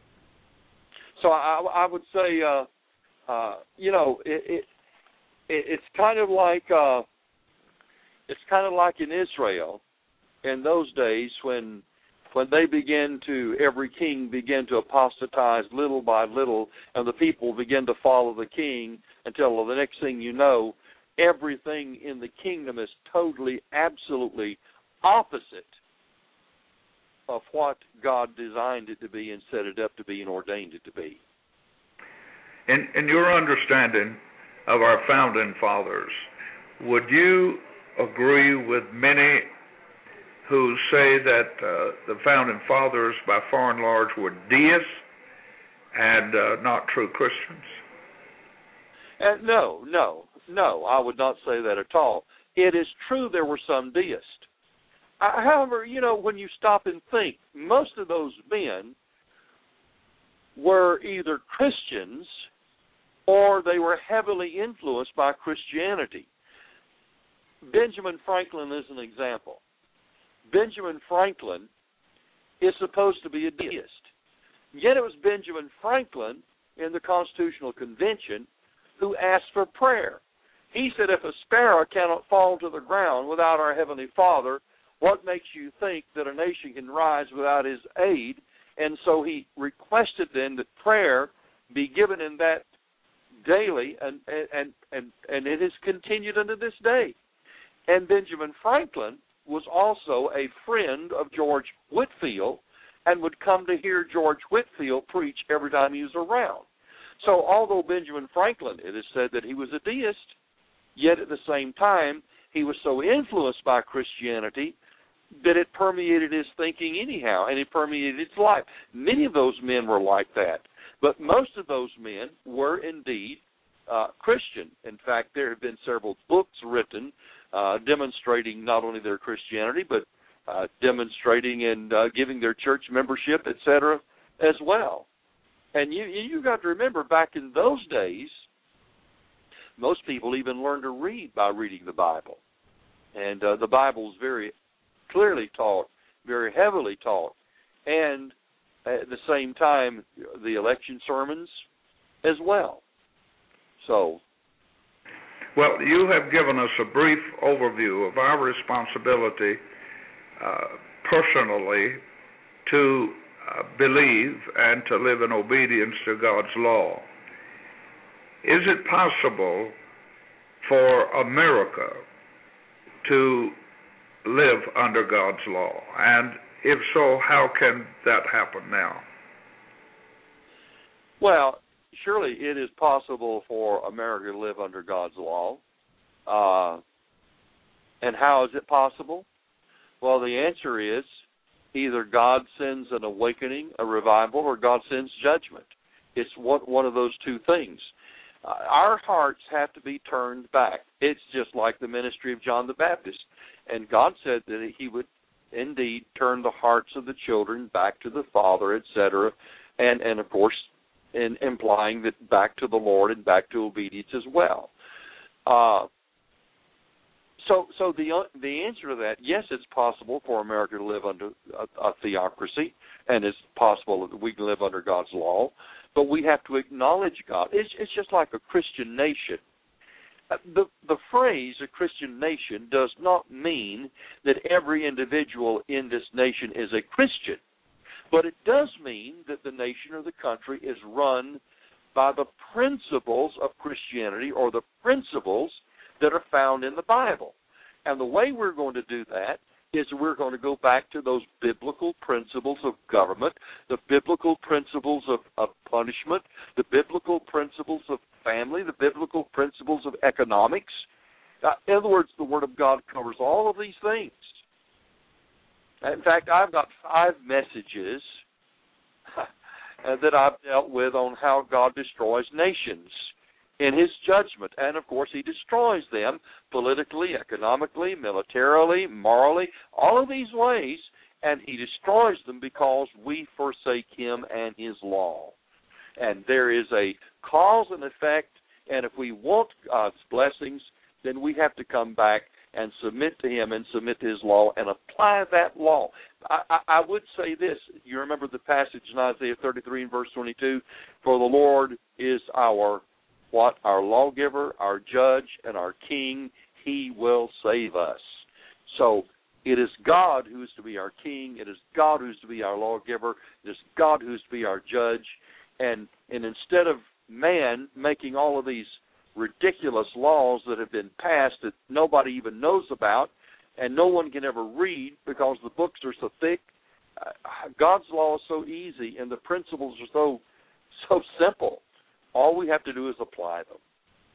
So I, I would say, uh, uh, you know, it, it, it, it's kind of like uh, it's kind of like in Israel in those days when when they began to, every king began to apostatize little by little, and the people begin to follow the king until the next thing you know, everything in the kingdom is totally, absolutely opposite of what God designed it to be and set it up to be and ordained it to be. In, in your understanding of our founding fathers, would you agree with many who say that uh, the founding fathers, by far and large, were deists and uh, not true Christians? Uh, no, no, no, I would not say that at all. It is true there were some deists. Uh, however, you know, when you stop and think, most of those men were either Christians or they were heavily influenced by Christianity. Benjamin Franklin is an example. Benjamin Franklin is supposed to be a deist. Yet it was Benjamin Franklin in the Constitutional Convention who asked for prayer. He said, if a sparrow cannot fall to the ground without our Heavenly Father, what makes you think that a nation can rise without His aid? And so he requested then that prayer be given in that daily, and and and, and it has continued unto this day. And Benjamin Franklin was also a friend of George Whitefield and would come to hear George Whitefield preach every time he was around. So although Benjamin Franklin, it is said that he was a deist, yet at the same time he was so influenced by Christianity that it permeated his thinking anyhow, and it permeated his life. Many of those men were like that, but most of those men were indeed uh, Christian. In fact, there have been several books written uh, demonstrating not only their Christianity, but uh, demonstrating and uh, giving their church membership, et cetera, as well. And you you got to remember, back in those days, most people even learned to read by reading the Bible. And uh, the Bible is very clearly taught, very heavily taught. And at the same time, the election sermons as well. So, well, you have given us a brief overview of our responsibility uh, personally to uh, believe and to live in obedience to God's law. Is it possible for America to live under God's law? And if so, how can that happen now? Well, surely it is possible for America to live under God's law. Uh, and how is it possible? Well, the answer is either God sends an awakening, a revival, or God sends judgment. It's one, one of those two things. Uh, our hearts have to be turned back. It's just like the ministry of John the Baptist. And God said that He would indeed turn the hearts of the children back to the Father, et cetera, and, and of course, in implying that back to the Lord and back to obedience as well. Uh, so so the uh, the answer to that, yes, it's possible for America to live under a, a theocracy, and it's possible that we can live under God's law, but we have to acknowledge God. It's, it's just like a Christian nation. The, the phrase a Christian nation does not mean that every individual in this nation is a Christian, but it does mean that the nation or the country is run by the principles of Christianity, or the principles that are found in the Bible. And the way we're going to do that is we're going to go back to those biblical principles of government, the biblical principles of, of punishment, the biblical principles of family, the biblical principles of economics. Uh, in other words, the Word of God covers all of these things. In fact, I've got five messages that I've dealt with on how God destroys nations in his judgment. And, of course, he destroys them politically, economically, militarily, morally, all of these ways, and he destroys them because we forsake him and his law. And there is a cause and effect, and if we want God's blessings, then we have to come back and submit to him and submit to his law and apply that law. I, I, I would say this. You remember the passage in Isaiah thirty-three and verse twenty-two? For the Lord is our, what? Our lawgiver, our judge, and our king. He will save us. So it is God who is to be our king. It is God who is to be our lawgiver. It is God who is to be our judge. And, and instead of man making all of these ridiculous laws that have been passed that nobody even knows about and no one can ever read because the books are so thick, uh, God's law is so easy and the principles are so so simple. All we have to do is apply them.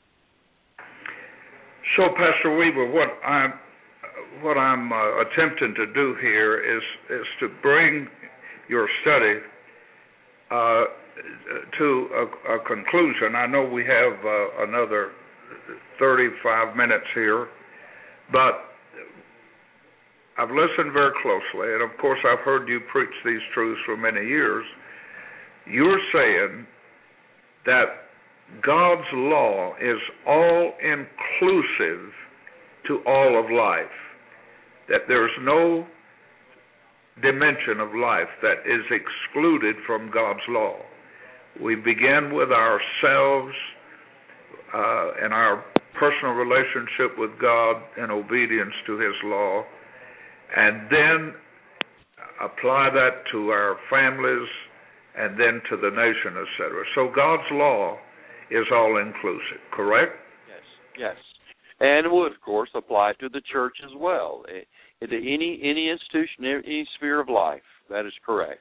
So, Pastor Weaver, what I'm what I'm uh, attempting to do here is is to bring your study uh, to a, a conclusion. I know we have uh, another thirty-five minutes here, but I've listened very closely, and of course I've heard you preach these truths for many years. You're saying that God's law is all-inclusive to all of life, that there's no dimension of life that is excluded from God's law. We begin with ourselves uh, and our personal relationship with God in obedience to his law, and then apply that to our families and then to the nation, et cetera. So God's law is all-inclusive, correct? Yes, yes. And it would, of course, apply to the church as well, to any, any institution, any sphere of life. That is correct.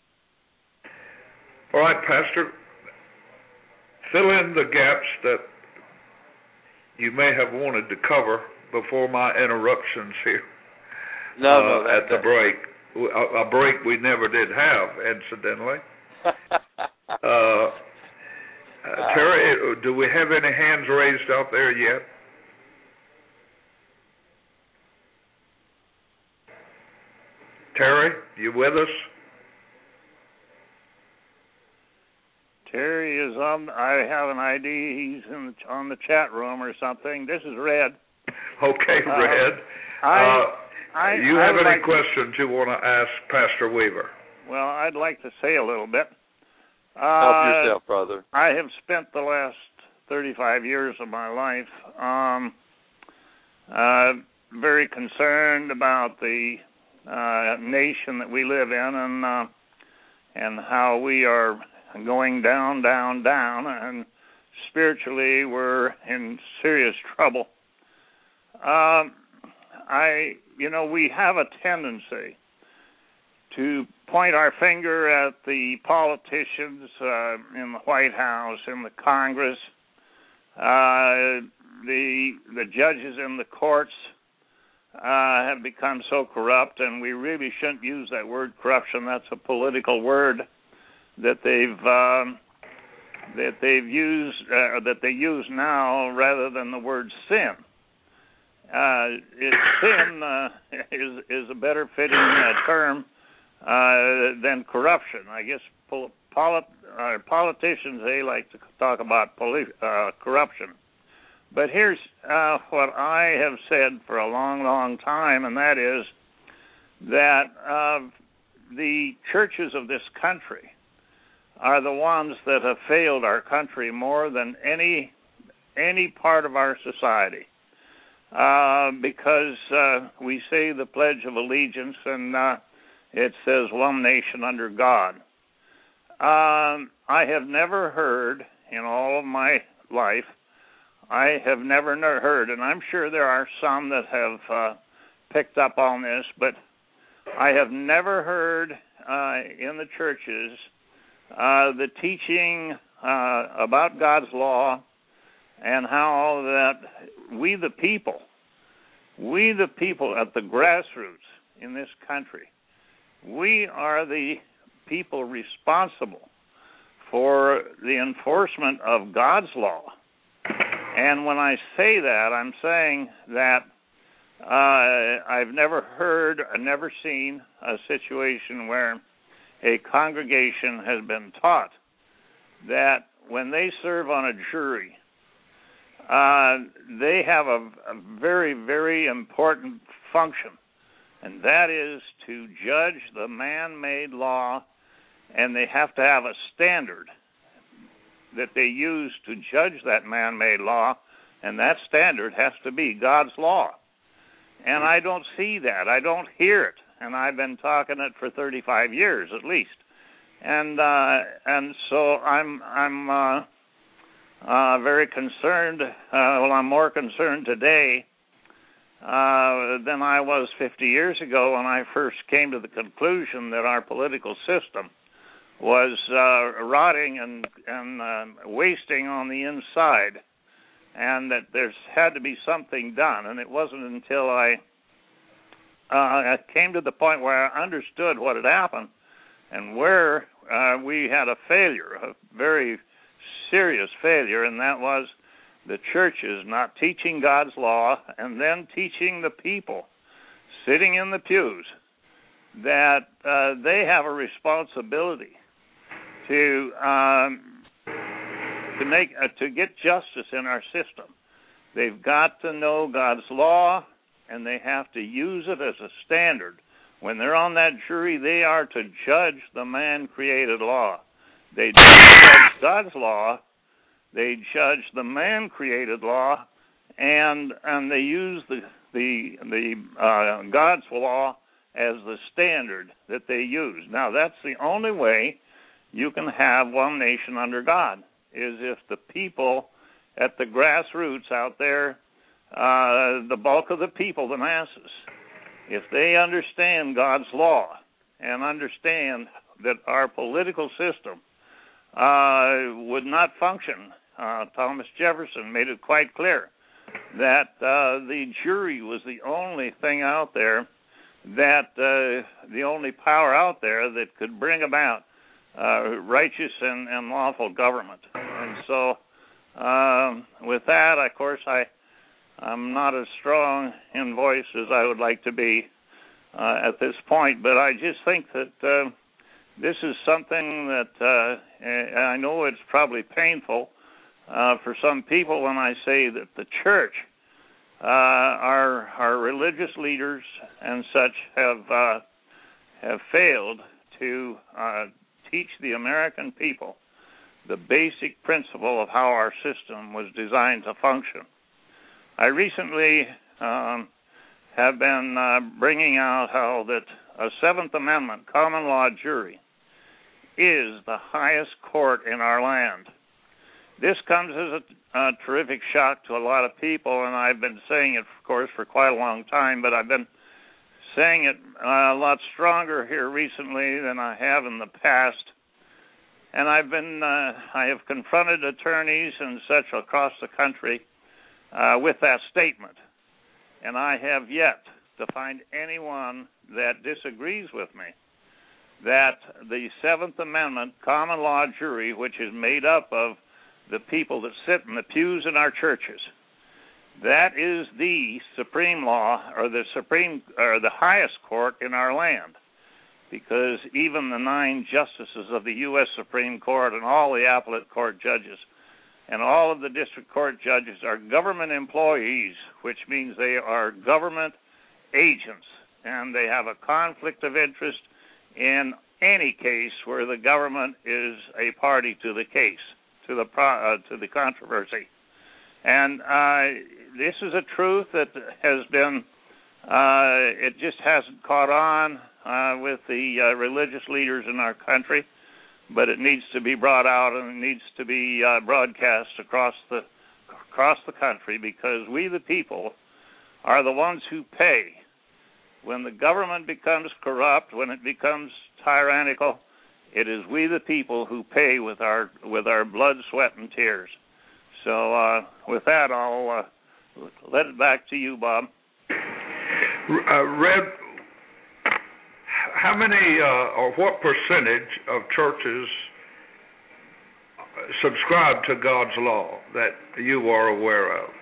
All right, Pastor, fill in the gaps that you may have wanted to cover before my interruptions here. No, uh, no, that, at the break, a, a break we never did have, incidentally. uh, uh, Terry, do we have any hands raised out there yet? Terry, you with us? Terry is on. I have an I D. He's in the, on the chat room or something. This is Red. Okay, uh, Red. I, uh, I, you I have any like questions you want to ask Pastor Weaver? Well, I'd like to say a little bit. Help uh, yourself, brother. I have spent the last thirty-five years of my life um, uh, very concerned about the uh, nation that we live in and uh, and how we are going down, down, down, and spiritually we're in serious trouble. Um, I, you know, we have a tendency to point our finger at the politicians uh, in the White House, in the Congress, uh, the the judges in the courts uh, have become so corrupt, and we really shouldn't use that word corruption. That's a political word that they've um, that they've used uh, that they use now rather than the word sin. Uh, it, sin uh, is is a better fitting uh, term uh, than corruption. I guess pol- polit- uh, politicians, they like to talk about poli- uh, corruption. But here's uh, what I have said for a long, long time, and that is that uh, the churches of this country are the ones that have failed our country more than any any part of our society. Uh, because uh, we say the Pledge of Allegiance, and uh, it says one nation under God. Um, I have never heard in all of my life, I have never heard, and I'm sure there are some that have uh, picked up on this, but I have never heard uh, in the churches uh, the teaching uh, about God's law and how that we the people, we the people at the grassroots, in this country. We are the people responsible for the enforcement of God's law. And when I say that, I'm saying that uh, I've never heard, I've never seen a situation where a congregation has been taught that when they serve on a jury, uh, they have a, a very, very important function, and that is to judge the man-made law, and they have to have a standard that they use to judge that man-made law, and that standard has to be God's law. And I don't see that. I don't hear it, and I've been talking it for thirty-five years at least. And uh, and so I'm I'm uh, uh, very concerned. Uh, well, I'm more concerned today uh, than I was fifty years ago when I first came to the conclusion that our political system was uh, rotting and and uh, wasting on the inside, and that there's had to be something done. And it wasn't until I uh, I came to the point where I understood what had happened and where uh, we had a failure, a very serious failure, and that was the churches not teaching God's law and then teaching the people sitting in the pews that uh, they have a responsibility to um, to make uh, to get justice in our system. They've got to know God's law, and they have to use it as a standard. When they're on that jury, they are to judge the man-created law. They don't judge God's law. They judge the man-created law, and and they use the the the uh, God's law as the standard that they use. Now, that's the only way you can have one nation under God, is if the people at the grassroots out there, uh, the bulk of the people, the masses, if they understand God's law and understand that our political system uh, would not function. Uh, Thomas Jefferson made it quite clear that uh, the jury was the only thing out there, that uh, the only power out there that could bring about uh, righteous and, and lawful government. And so um, with that, of course, I, I'm not as strong in voice as I would like to be uh, at this point, but I just think that uh, this is something that uh, I know it's probably painful uh, for some people when I say that the church, uh, our our religious leaders and such have uh, have failed to uh, teach the American people the basic principle of how our system was designed to function. I recently um, have been uh, bringing out how that a Seventh Amendment common law jury is the highest court in our land. This comes as a, a terrific shock to a lot of people, and I've been saying it, of course, for quite a long time, but I've been saying it uh, a lot stronger here recently than I have in the past. And I've been, uh, I have confronted attorneys and such across the country uh, with that statement. And I have yet to find anyone that disagrees with me that the Seventh Amendment common law jury, which is made up of the people that sit in the pews in our churches, that is the supreme law, or the supreme, or the highest court in our land. Because even the nine justices of the U S Supreme Court and all the appellate court judges and all of the district court judges are government employees, which means they are government agents, and they have a conflict of interest in any case where the government is a party to the case, to the pro, uh, to the controversy. And uh, this is a truth that has been, uh, it just hasn't caught on uh, with the uh, religious leaders in our country, but it needs to be brought out and it needs to be uh, broadcast across the across the country, because we the people are the ones who pay. When the government becomes corrupt, when it becomes tyrannical, it is we the people who pay with our with our blood, sweat, and tears. So uh, with that, I'll uh, let it back to you, Bob. Uh, Red, how many uh, or what percentage of churches subscribe to God's law that you are aware of?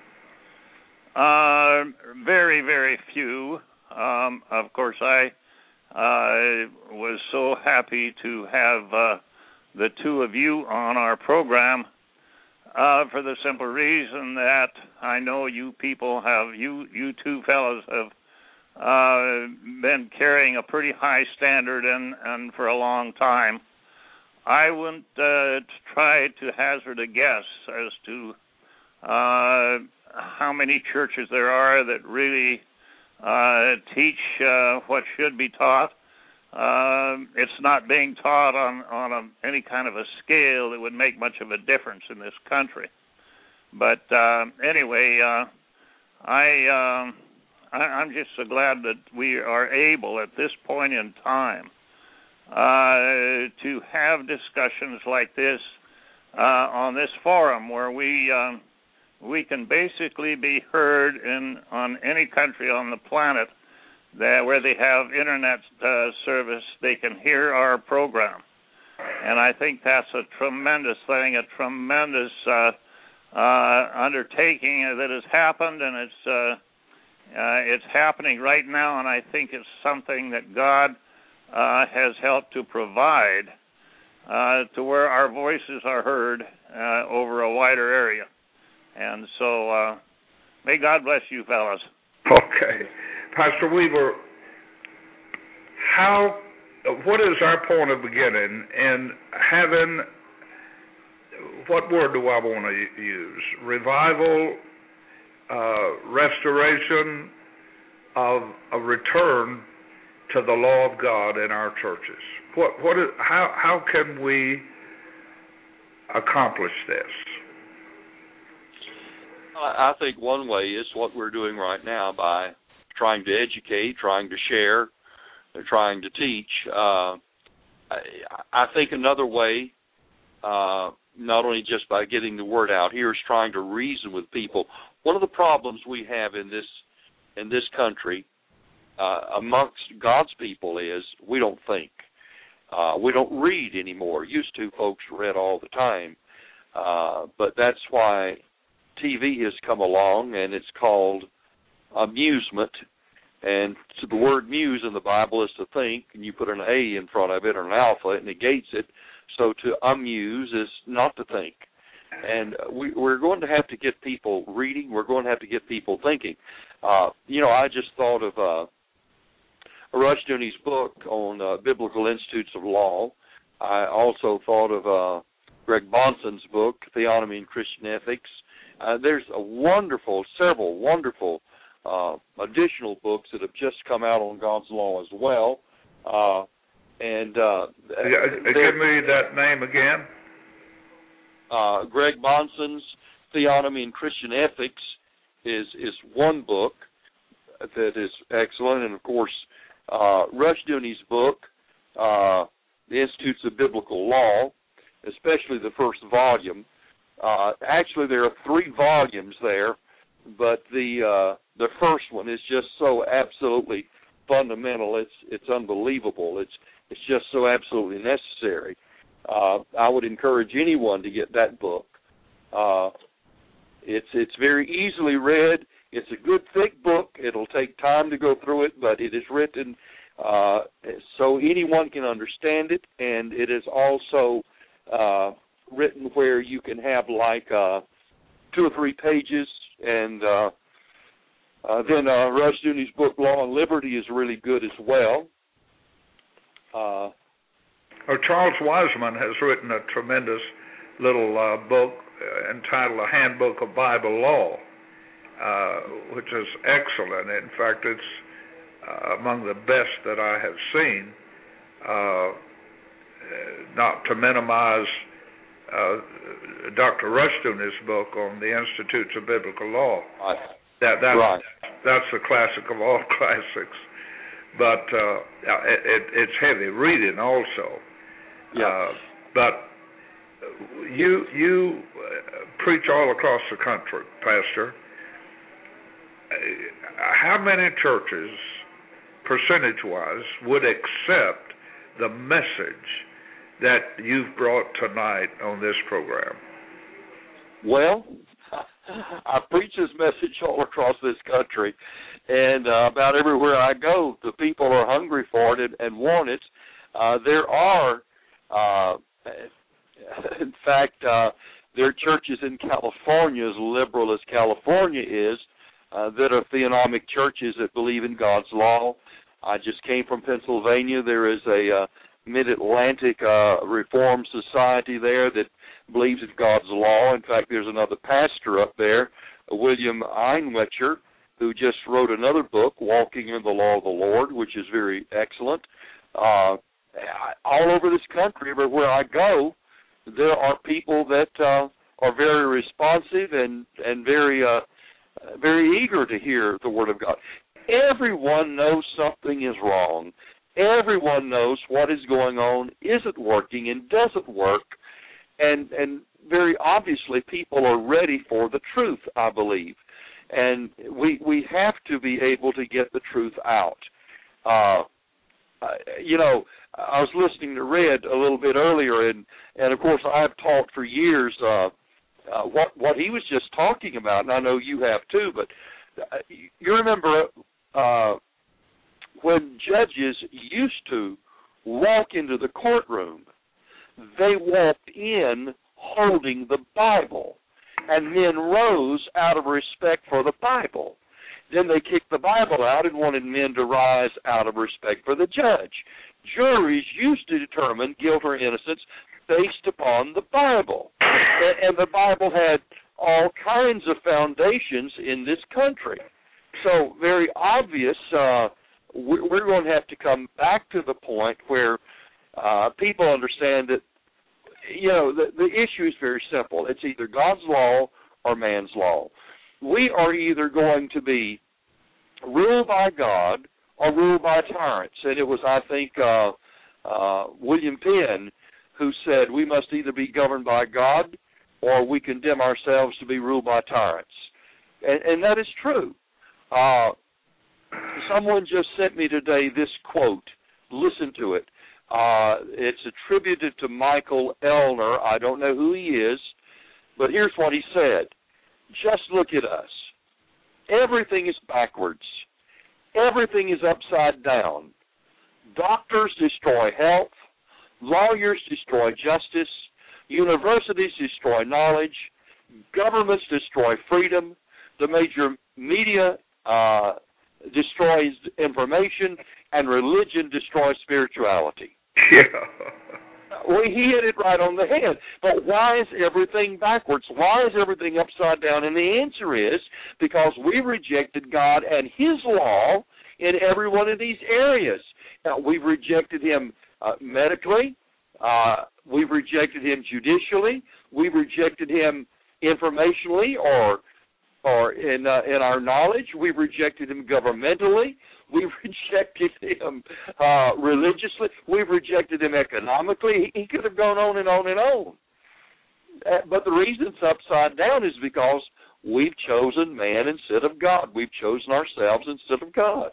Uh, very, very few. Um, of course, I uh, was so happy to have uh, the two of you on our program uh, for the simple reason that I know you people have, you, you two fellows have uh, been carrying a pretty high standard and, and for a long time. I wouldn't uh, try to hazard a guess as to uh, how many churches there are that really uh, teach uh, what should be taught. Uh, it's not being taught on, on a, any kind of a scale that would make much of a difference in this country. But uh, anyway, uh, I, um, I, I'm just so glad that we are able at this point in time uh, to have discussions like this uh, on this forum where we um, we can basically be heard in on any country on the planet that where they have internet uh, service, they can hear our program. And I think that's a tremendous thing, a tremendous uh, uh, undertaking that has happened, and it's uh, uh, it's happening right now, and I think it's something that God uh, has helped to provide uh, to where our voices are heard uh, over a wider area. And so, uh, may God bless you, fellas. Okay. Pastor Weaver, how, what is our point of beginning in having, what word do I want to use? Revival, uh, restoration of a return to the law of God in our churches. What, what is, how, how can we accomplish this? I think one way is what we're doing right now by trying to educate, trying to share, and trying to teach. Uh, I, I think another way, uh, not only just by getting the word out here, is trying to reason with people. One of the problems we have in this in this country uh, amongst God's people is we don't think. Uh, we don't read anymore. Used to, folks read all the time, uh, but that's why T V has come along, and it's called amusement. And so the word muse in the Bible is to think, and you put an A in front of it or an alpha, it negates it. So to amuse is not to think. And we, we're going to have to get people reading. We're going to have to get people thinking. Uh, you know, I just thought of uh, Rushdoony's book on uh, Biblical Institutes of Law. I also thought of uh, Greg Bonson's book, Theonomy and Christian Ethics. Uh, there's a wonderful, several wonderful uh, additional books that have just come out on God's law as well. Uh, and uh, yeah, give me that name again. Uh, Greg Bonson's Theonomy and Christian Ethics is is one book that is excellent, and of course, uh, Rushdoony's book, uh, The Institutes of Biblical Law, especially the first volume. Uh, actually, there are three volumes there, but the uh, the first one is just so absolutely fundamental. It's it's unbelievable. It's it's just so absolutely necessary. Uh, I would encourage anyone to get that book. Uh, it's it's very easily read. It's a good thick book. It'll take time to go through it, but it is written uh, so anyone can understand it, and it is also uh, written where you can have like uh, two or three pages, and uh, uh, then uh, Rushdoony's book, Law and Liberty, is really good as well. Uh, oh, Charles Wiseman has written a tremendous little uh, book uh, entitled A Handbook of Bible Law, uh, which is excellent. In fact, it's uh, among the best that I have seen, uh, not to minimize Uh, Doctor Rushdoony's book on the Institutes of Biblical Law. Right. That that's right. that's the classic of all classics. But uh, it, it, it's heavy reading also. Yeah. Uh, but you you preach all across the country, Pastor. How many churches percentage-wise, would accept the message that you've brought tonight on this program? Well, I preach this message all across this country, and uh, about everywhere I go, the people are hungry for it and, and want it. Uh, there are, uh, in fact, uh, there are churches in California, as liberal as California is, uh, that are theonomic churches that believe in God's law. I just came from Pennsylvania. There is a uh, Mid-Atlantic uh, Reform Society there that believes in God's law. In fact, there's another pastor up there, William Einwecher, who just wrote another book, Walking in the Law of the Lord, which is very excellent. Uh, all over this country, everywhere I go, there are people that uh, are very responsive and, and very uh, very eager to hear the Word of God. Everyone knows something is wrong. Everyone knows what is going on isn't working and doesn't work. And and very obviously people are ready for the truth, I believe. And we we have to be able to get the truth out. Uh, you know, I was listening to Red a little bit earlier, and, and of course I've taught for years uh, uh, what, what he was just talking about, and I know you have too, but uh, you remember uh, when judges used to walk into the courtroom, they walked in holding the Bible and then rose out of respect for the Bible. Then they kicked the Bible out and wanted men to rise out of respect for the judge. Juries used to determine guilt or innocence based upon the Bible. And, and the Bible had all kinds of foundations in this country. So very obvious, uh, we're going to have to come back to the point where uh, people understand that, you know, the, the issue is very simple. It's either God's law or man's law. We are either going to be ruled by God or ruled by tyrants. And it was, I think, uh, uh, William Penn who said we must either be governed by God or we condemn ourselves to be ruled by tyrants. And, and that is true. Uh, someone just sent me today this quote. Listen to it. Uh, it's attributed to Michael Elner. I don't know who he is, but here's what he said. Just look at us. Everything is backwards. Everything is upside down. Doctors destroy health. Lawyers destroy justice. Universities destroy knowledge. Governments destroy freedom. The major media uh, destroys information. And religion destroys spirituality. Yeah. Well, he hit it right on the head. But why is everything backwards? Why is everything upside down? And the answer is because we rejected God and His law in every one of these areas. Now, we've rejected Him uh, medically. Uh, we've rejected Him judicially. We've rejected Him informationally or or in uh, in our knowledge. We've rejected Him governmentally. We've rejected Him uh, religiously. We've rejected Him economically. He, he could have gone on and on and on. Uh, but the reason it's upside down is because we've chosen man instead of God. We've chosen ourselves instead of God.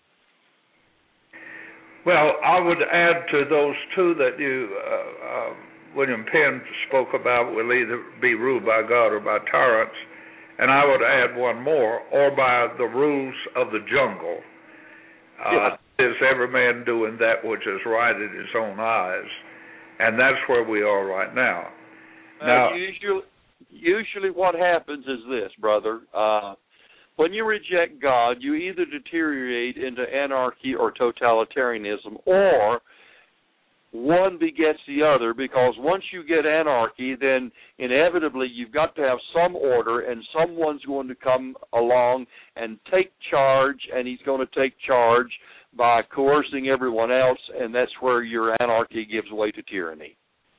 Well, I would add to those two that you, uh, uh, William Penn spoke about, will either be ruled by God or by tyrants. And I would add one more, or by the rules of the jungle. Uh, yeah. Is every man doing that which is right in his own eyes? And that's where we are right now. Uh, now, usually, usually what happens is this, brother. Uh, when you reject God, you either deteriorate into anarchy or totalitarianism, or one begets the other, because once you get anarchy, then inevitably you've got to have some order, and someone's going to come along and take charge, and he's going to take charge by coercing everyone else, and that's where your anarchy gives way to tyranny.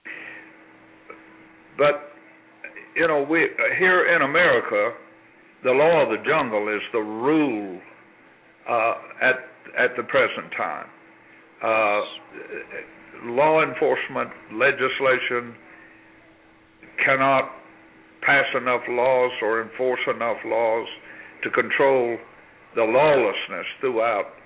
But, you know, we here in America, the law of the jungle is the rule uh, at at the present time. Uh, law enforcement legislation cannot pass enough laws or enforce enough laws to control the lawlessness throughout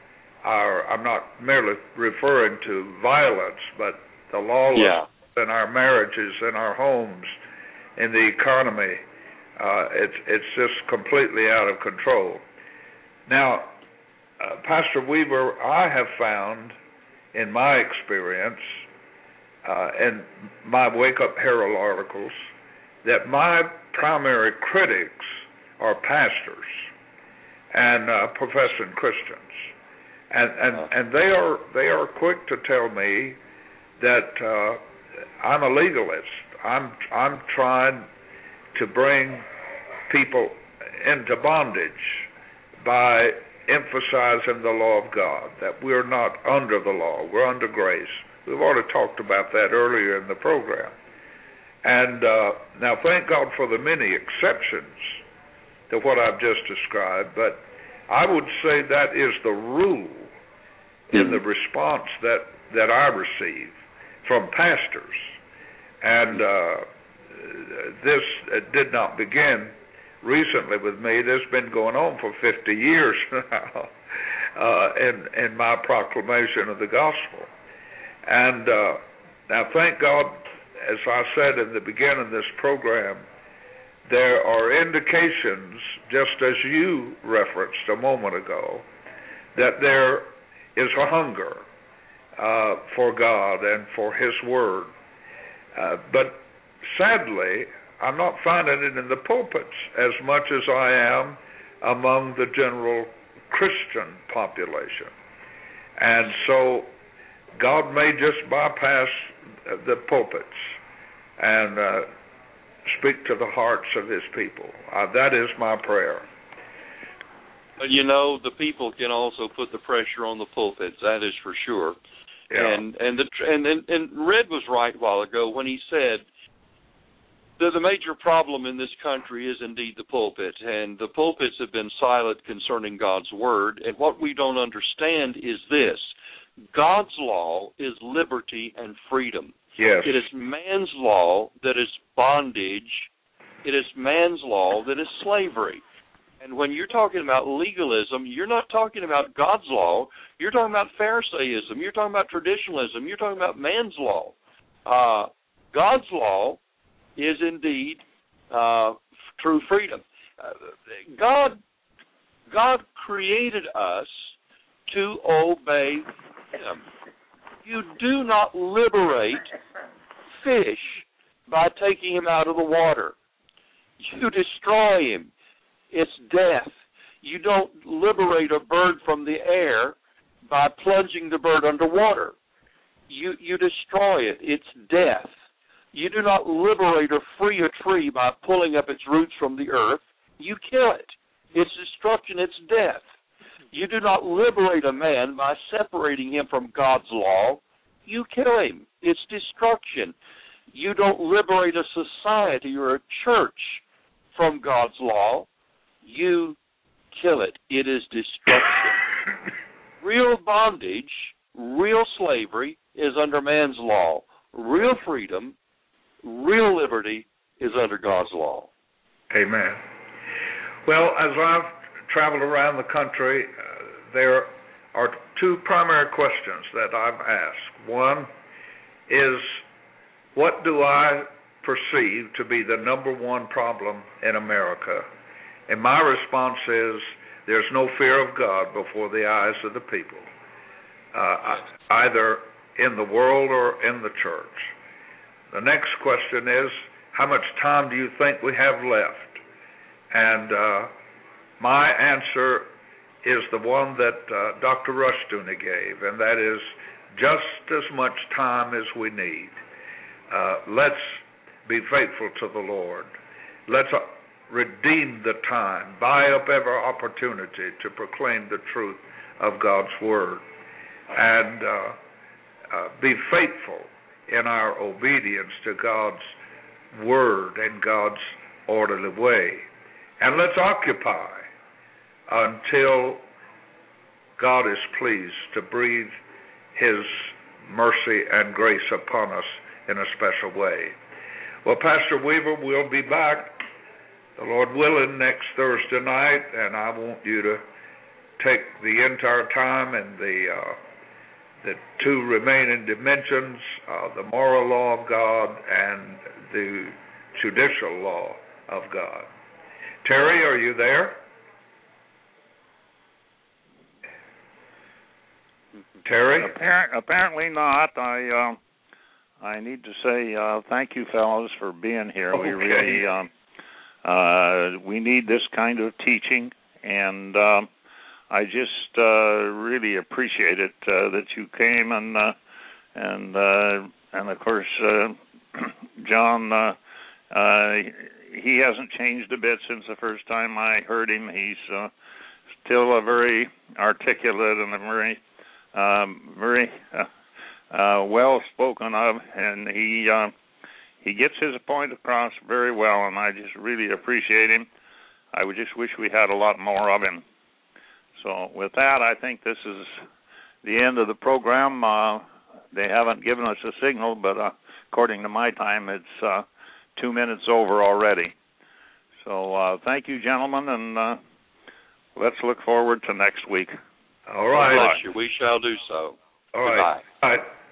our, I'm not merely referring to violence, but the lawlessness yeah. in our marriages, in our homes, in the economy. Uh, it's it's just completely out of control. Now, uh, Pastor Weaver, I have found in my experience, uh, in my Wake Up Herald articles, that my primary critics are pastors and uh, professing Christians, and and, uh, and they are they are quick to tell me that uh, I'm a legalist. I'm I'm trying to bring people into bondage by emphasizing the law of God, that we're not under the law, we're under grace. We've already talked about that earlier in the program. And uh, now thank God for the many exceptions to what I've just described, but I would say that is the rule in the response that, that I receive from pastors. And uh, this uh, did not begin recently with me. This has been going on for fifty years now uh, in, in my proclamation of the gospel. And uh, now, thank God, as I said in the beginning of this program, there are indications, just as you referenced a moment ago, that there is a hunger uh, for God and for His Word. Uh, but sadly, I'm not finding it in the pulpits as much as I am among the general Christian population. And so God may just bypass the pulpits and uh, speak to the hearts of His people. Uh, that is my prayer. But you know, the people can also put the pressure on the pulpits. That is for sure. Yeah. And and the and, and and Red was right a while ago when he said that the major problem in this country is indeed the pulpit, and the pulpits have been silent concerning God's word. And what we don't understand is this: God's law is liberty and freedom. Yes. It is man's law that is bondage. It is man's law that is slavery. And when you're talking about legalism, you're not talking about God's law. You're talking about Pharisaism. You're talking about traditionalism. You're talking about man's law. Uh, God's law is indeed uh, true freedom. Uh, God, God created us to obey Him. You do not liberate fish by taking him out of the water. You destroy him. It's death. You don't liberate a bird from the air by plunging the bird underwater. You you destroy it. It's death. You do not liberate or free a tree by pulling up its roots from the earth. You kill it. It's destruction. It's death. You do not liberate a man by separating him from God's law. You kill him. It's destruction. You don't liberate a society or a church from God's law. You kill it. It is destruction. Real bondage, real slavery is under man's law. Real freedom, real liberty is under God's law. Amen. Well, as I've traveled around the country, uh, there are two primary questions that I've asked. One is, what do I perceive to be the number one problem in America? And my response is, there's no fear of God before the eyes of the people, uh, either in the world or in the church. The next question is, how much time do you think we have left? And uh, my answer is the one that uh, Doctor Rushdoony gave, and that is just as much time as we need. Uh, let's be faithful to the Lord. Let's uh, redeem the time, buy up every opportunity to proclaim the truth of God's Word, and uh, uh, be faithful in our obedience to God's Word and God's orderly way. And let's occupy until God is pleased to breathe His mercy and grace upon us in a special way. Well, Pastor Weaver, we'll be back, the Lord willing, next Thursday night, and I want you to take the entire time and the uh, the two remaining dimensions, uh, the moral law of God and the judicial law of God. Terry, are you there? Terry? Appar- apparently not. I uh, I need to say uh, thank you, fellows, for being here. Okay. We really um, uh, we need this kind of teaching, and uh, I just uh, really appreciate it uh, that you came, and uh, and uh, and of course, uh, John. Uh, uh, he hasn't changed a bit since the first time I heard him. He's uh, still a very articulate and a very Um, very uh, uh, well spoken of, and he uh, he gets his point across very well, and I just really appreciate him. I would just wish we had a lot more of him. So with that, I think this is the end of the program. Uh, they haven't given us a signal, but uh, according to my time, it's uh, two minutes over already. So uh, thank you, gentlemen, and uh, let's look forward to next week. All right. God bless you. We shall do so. All right. Goodbye. All right.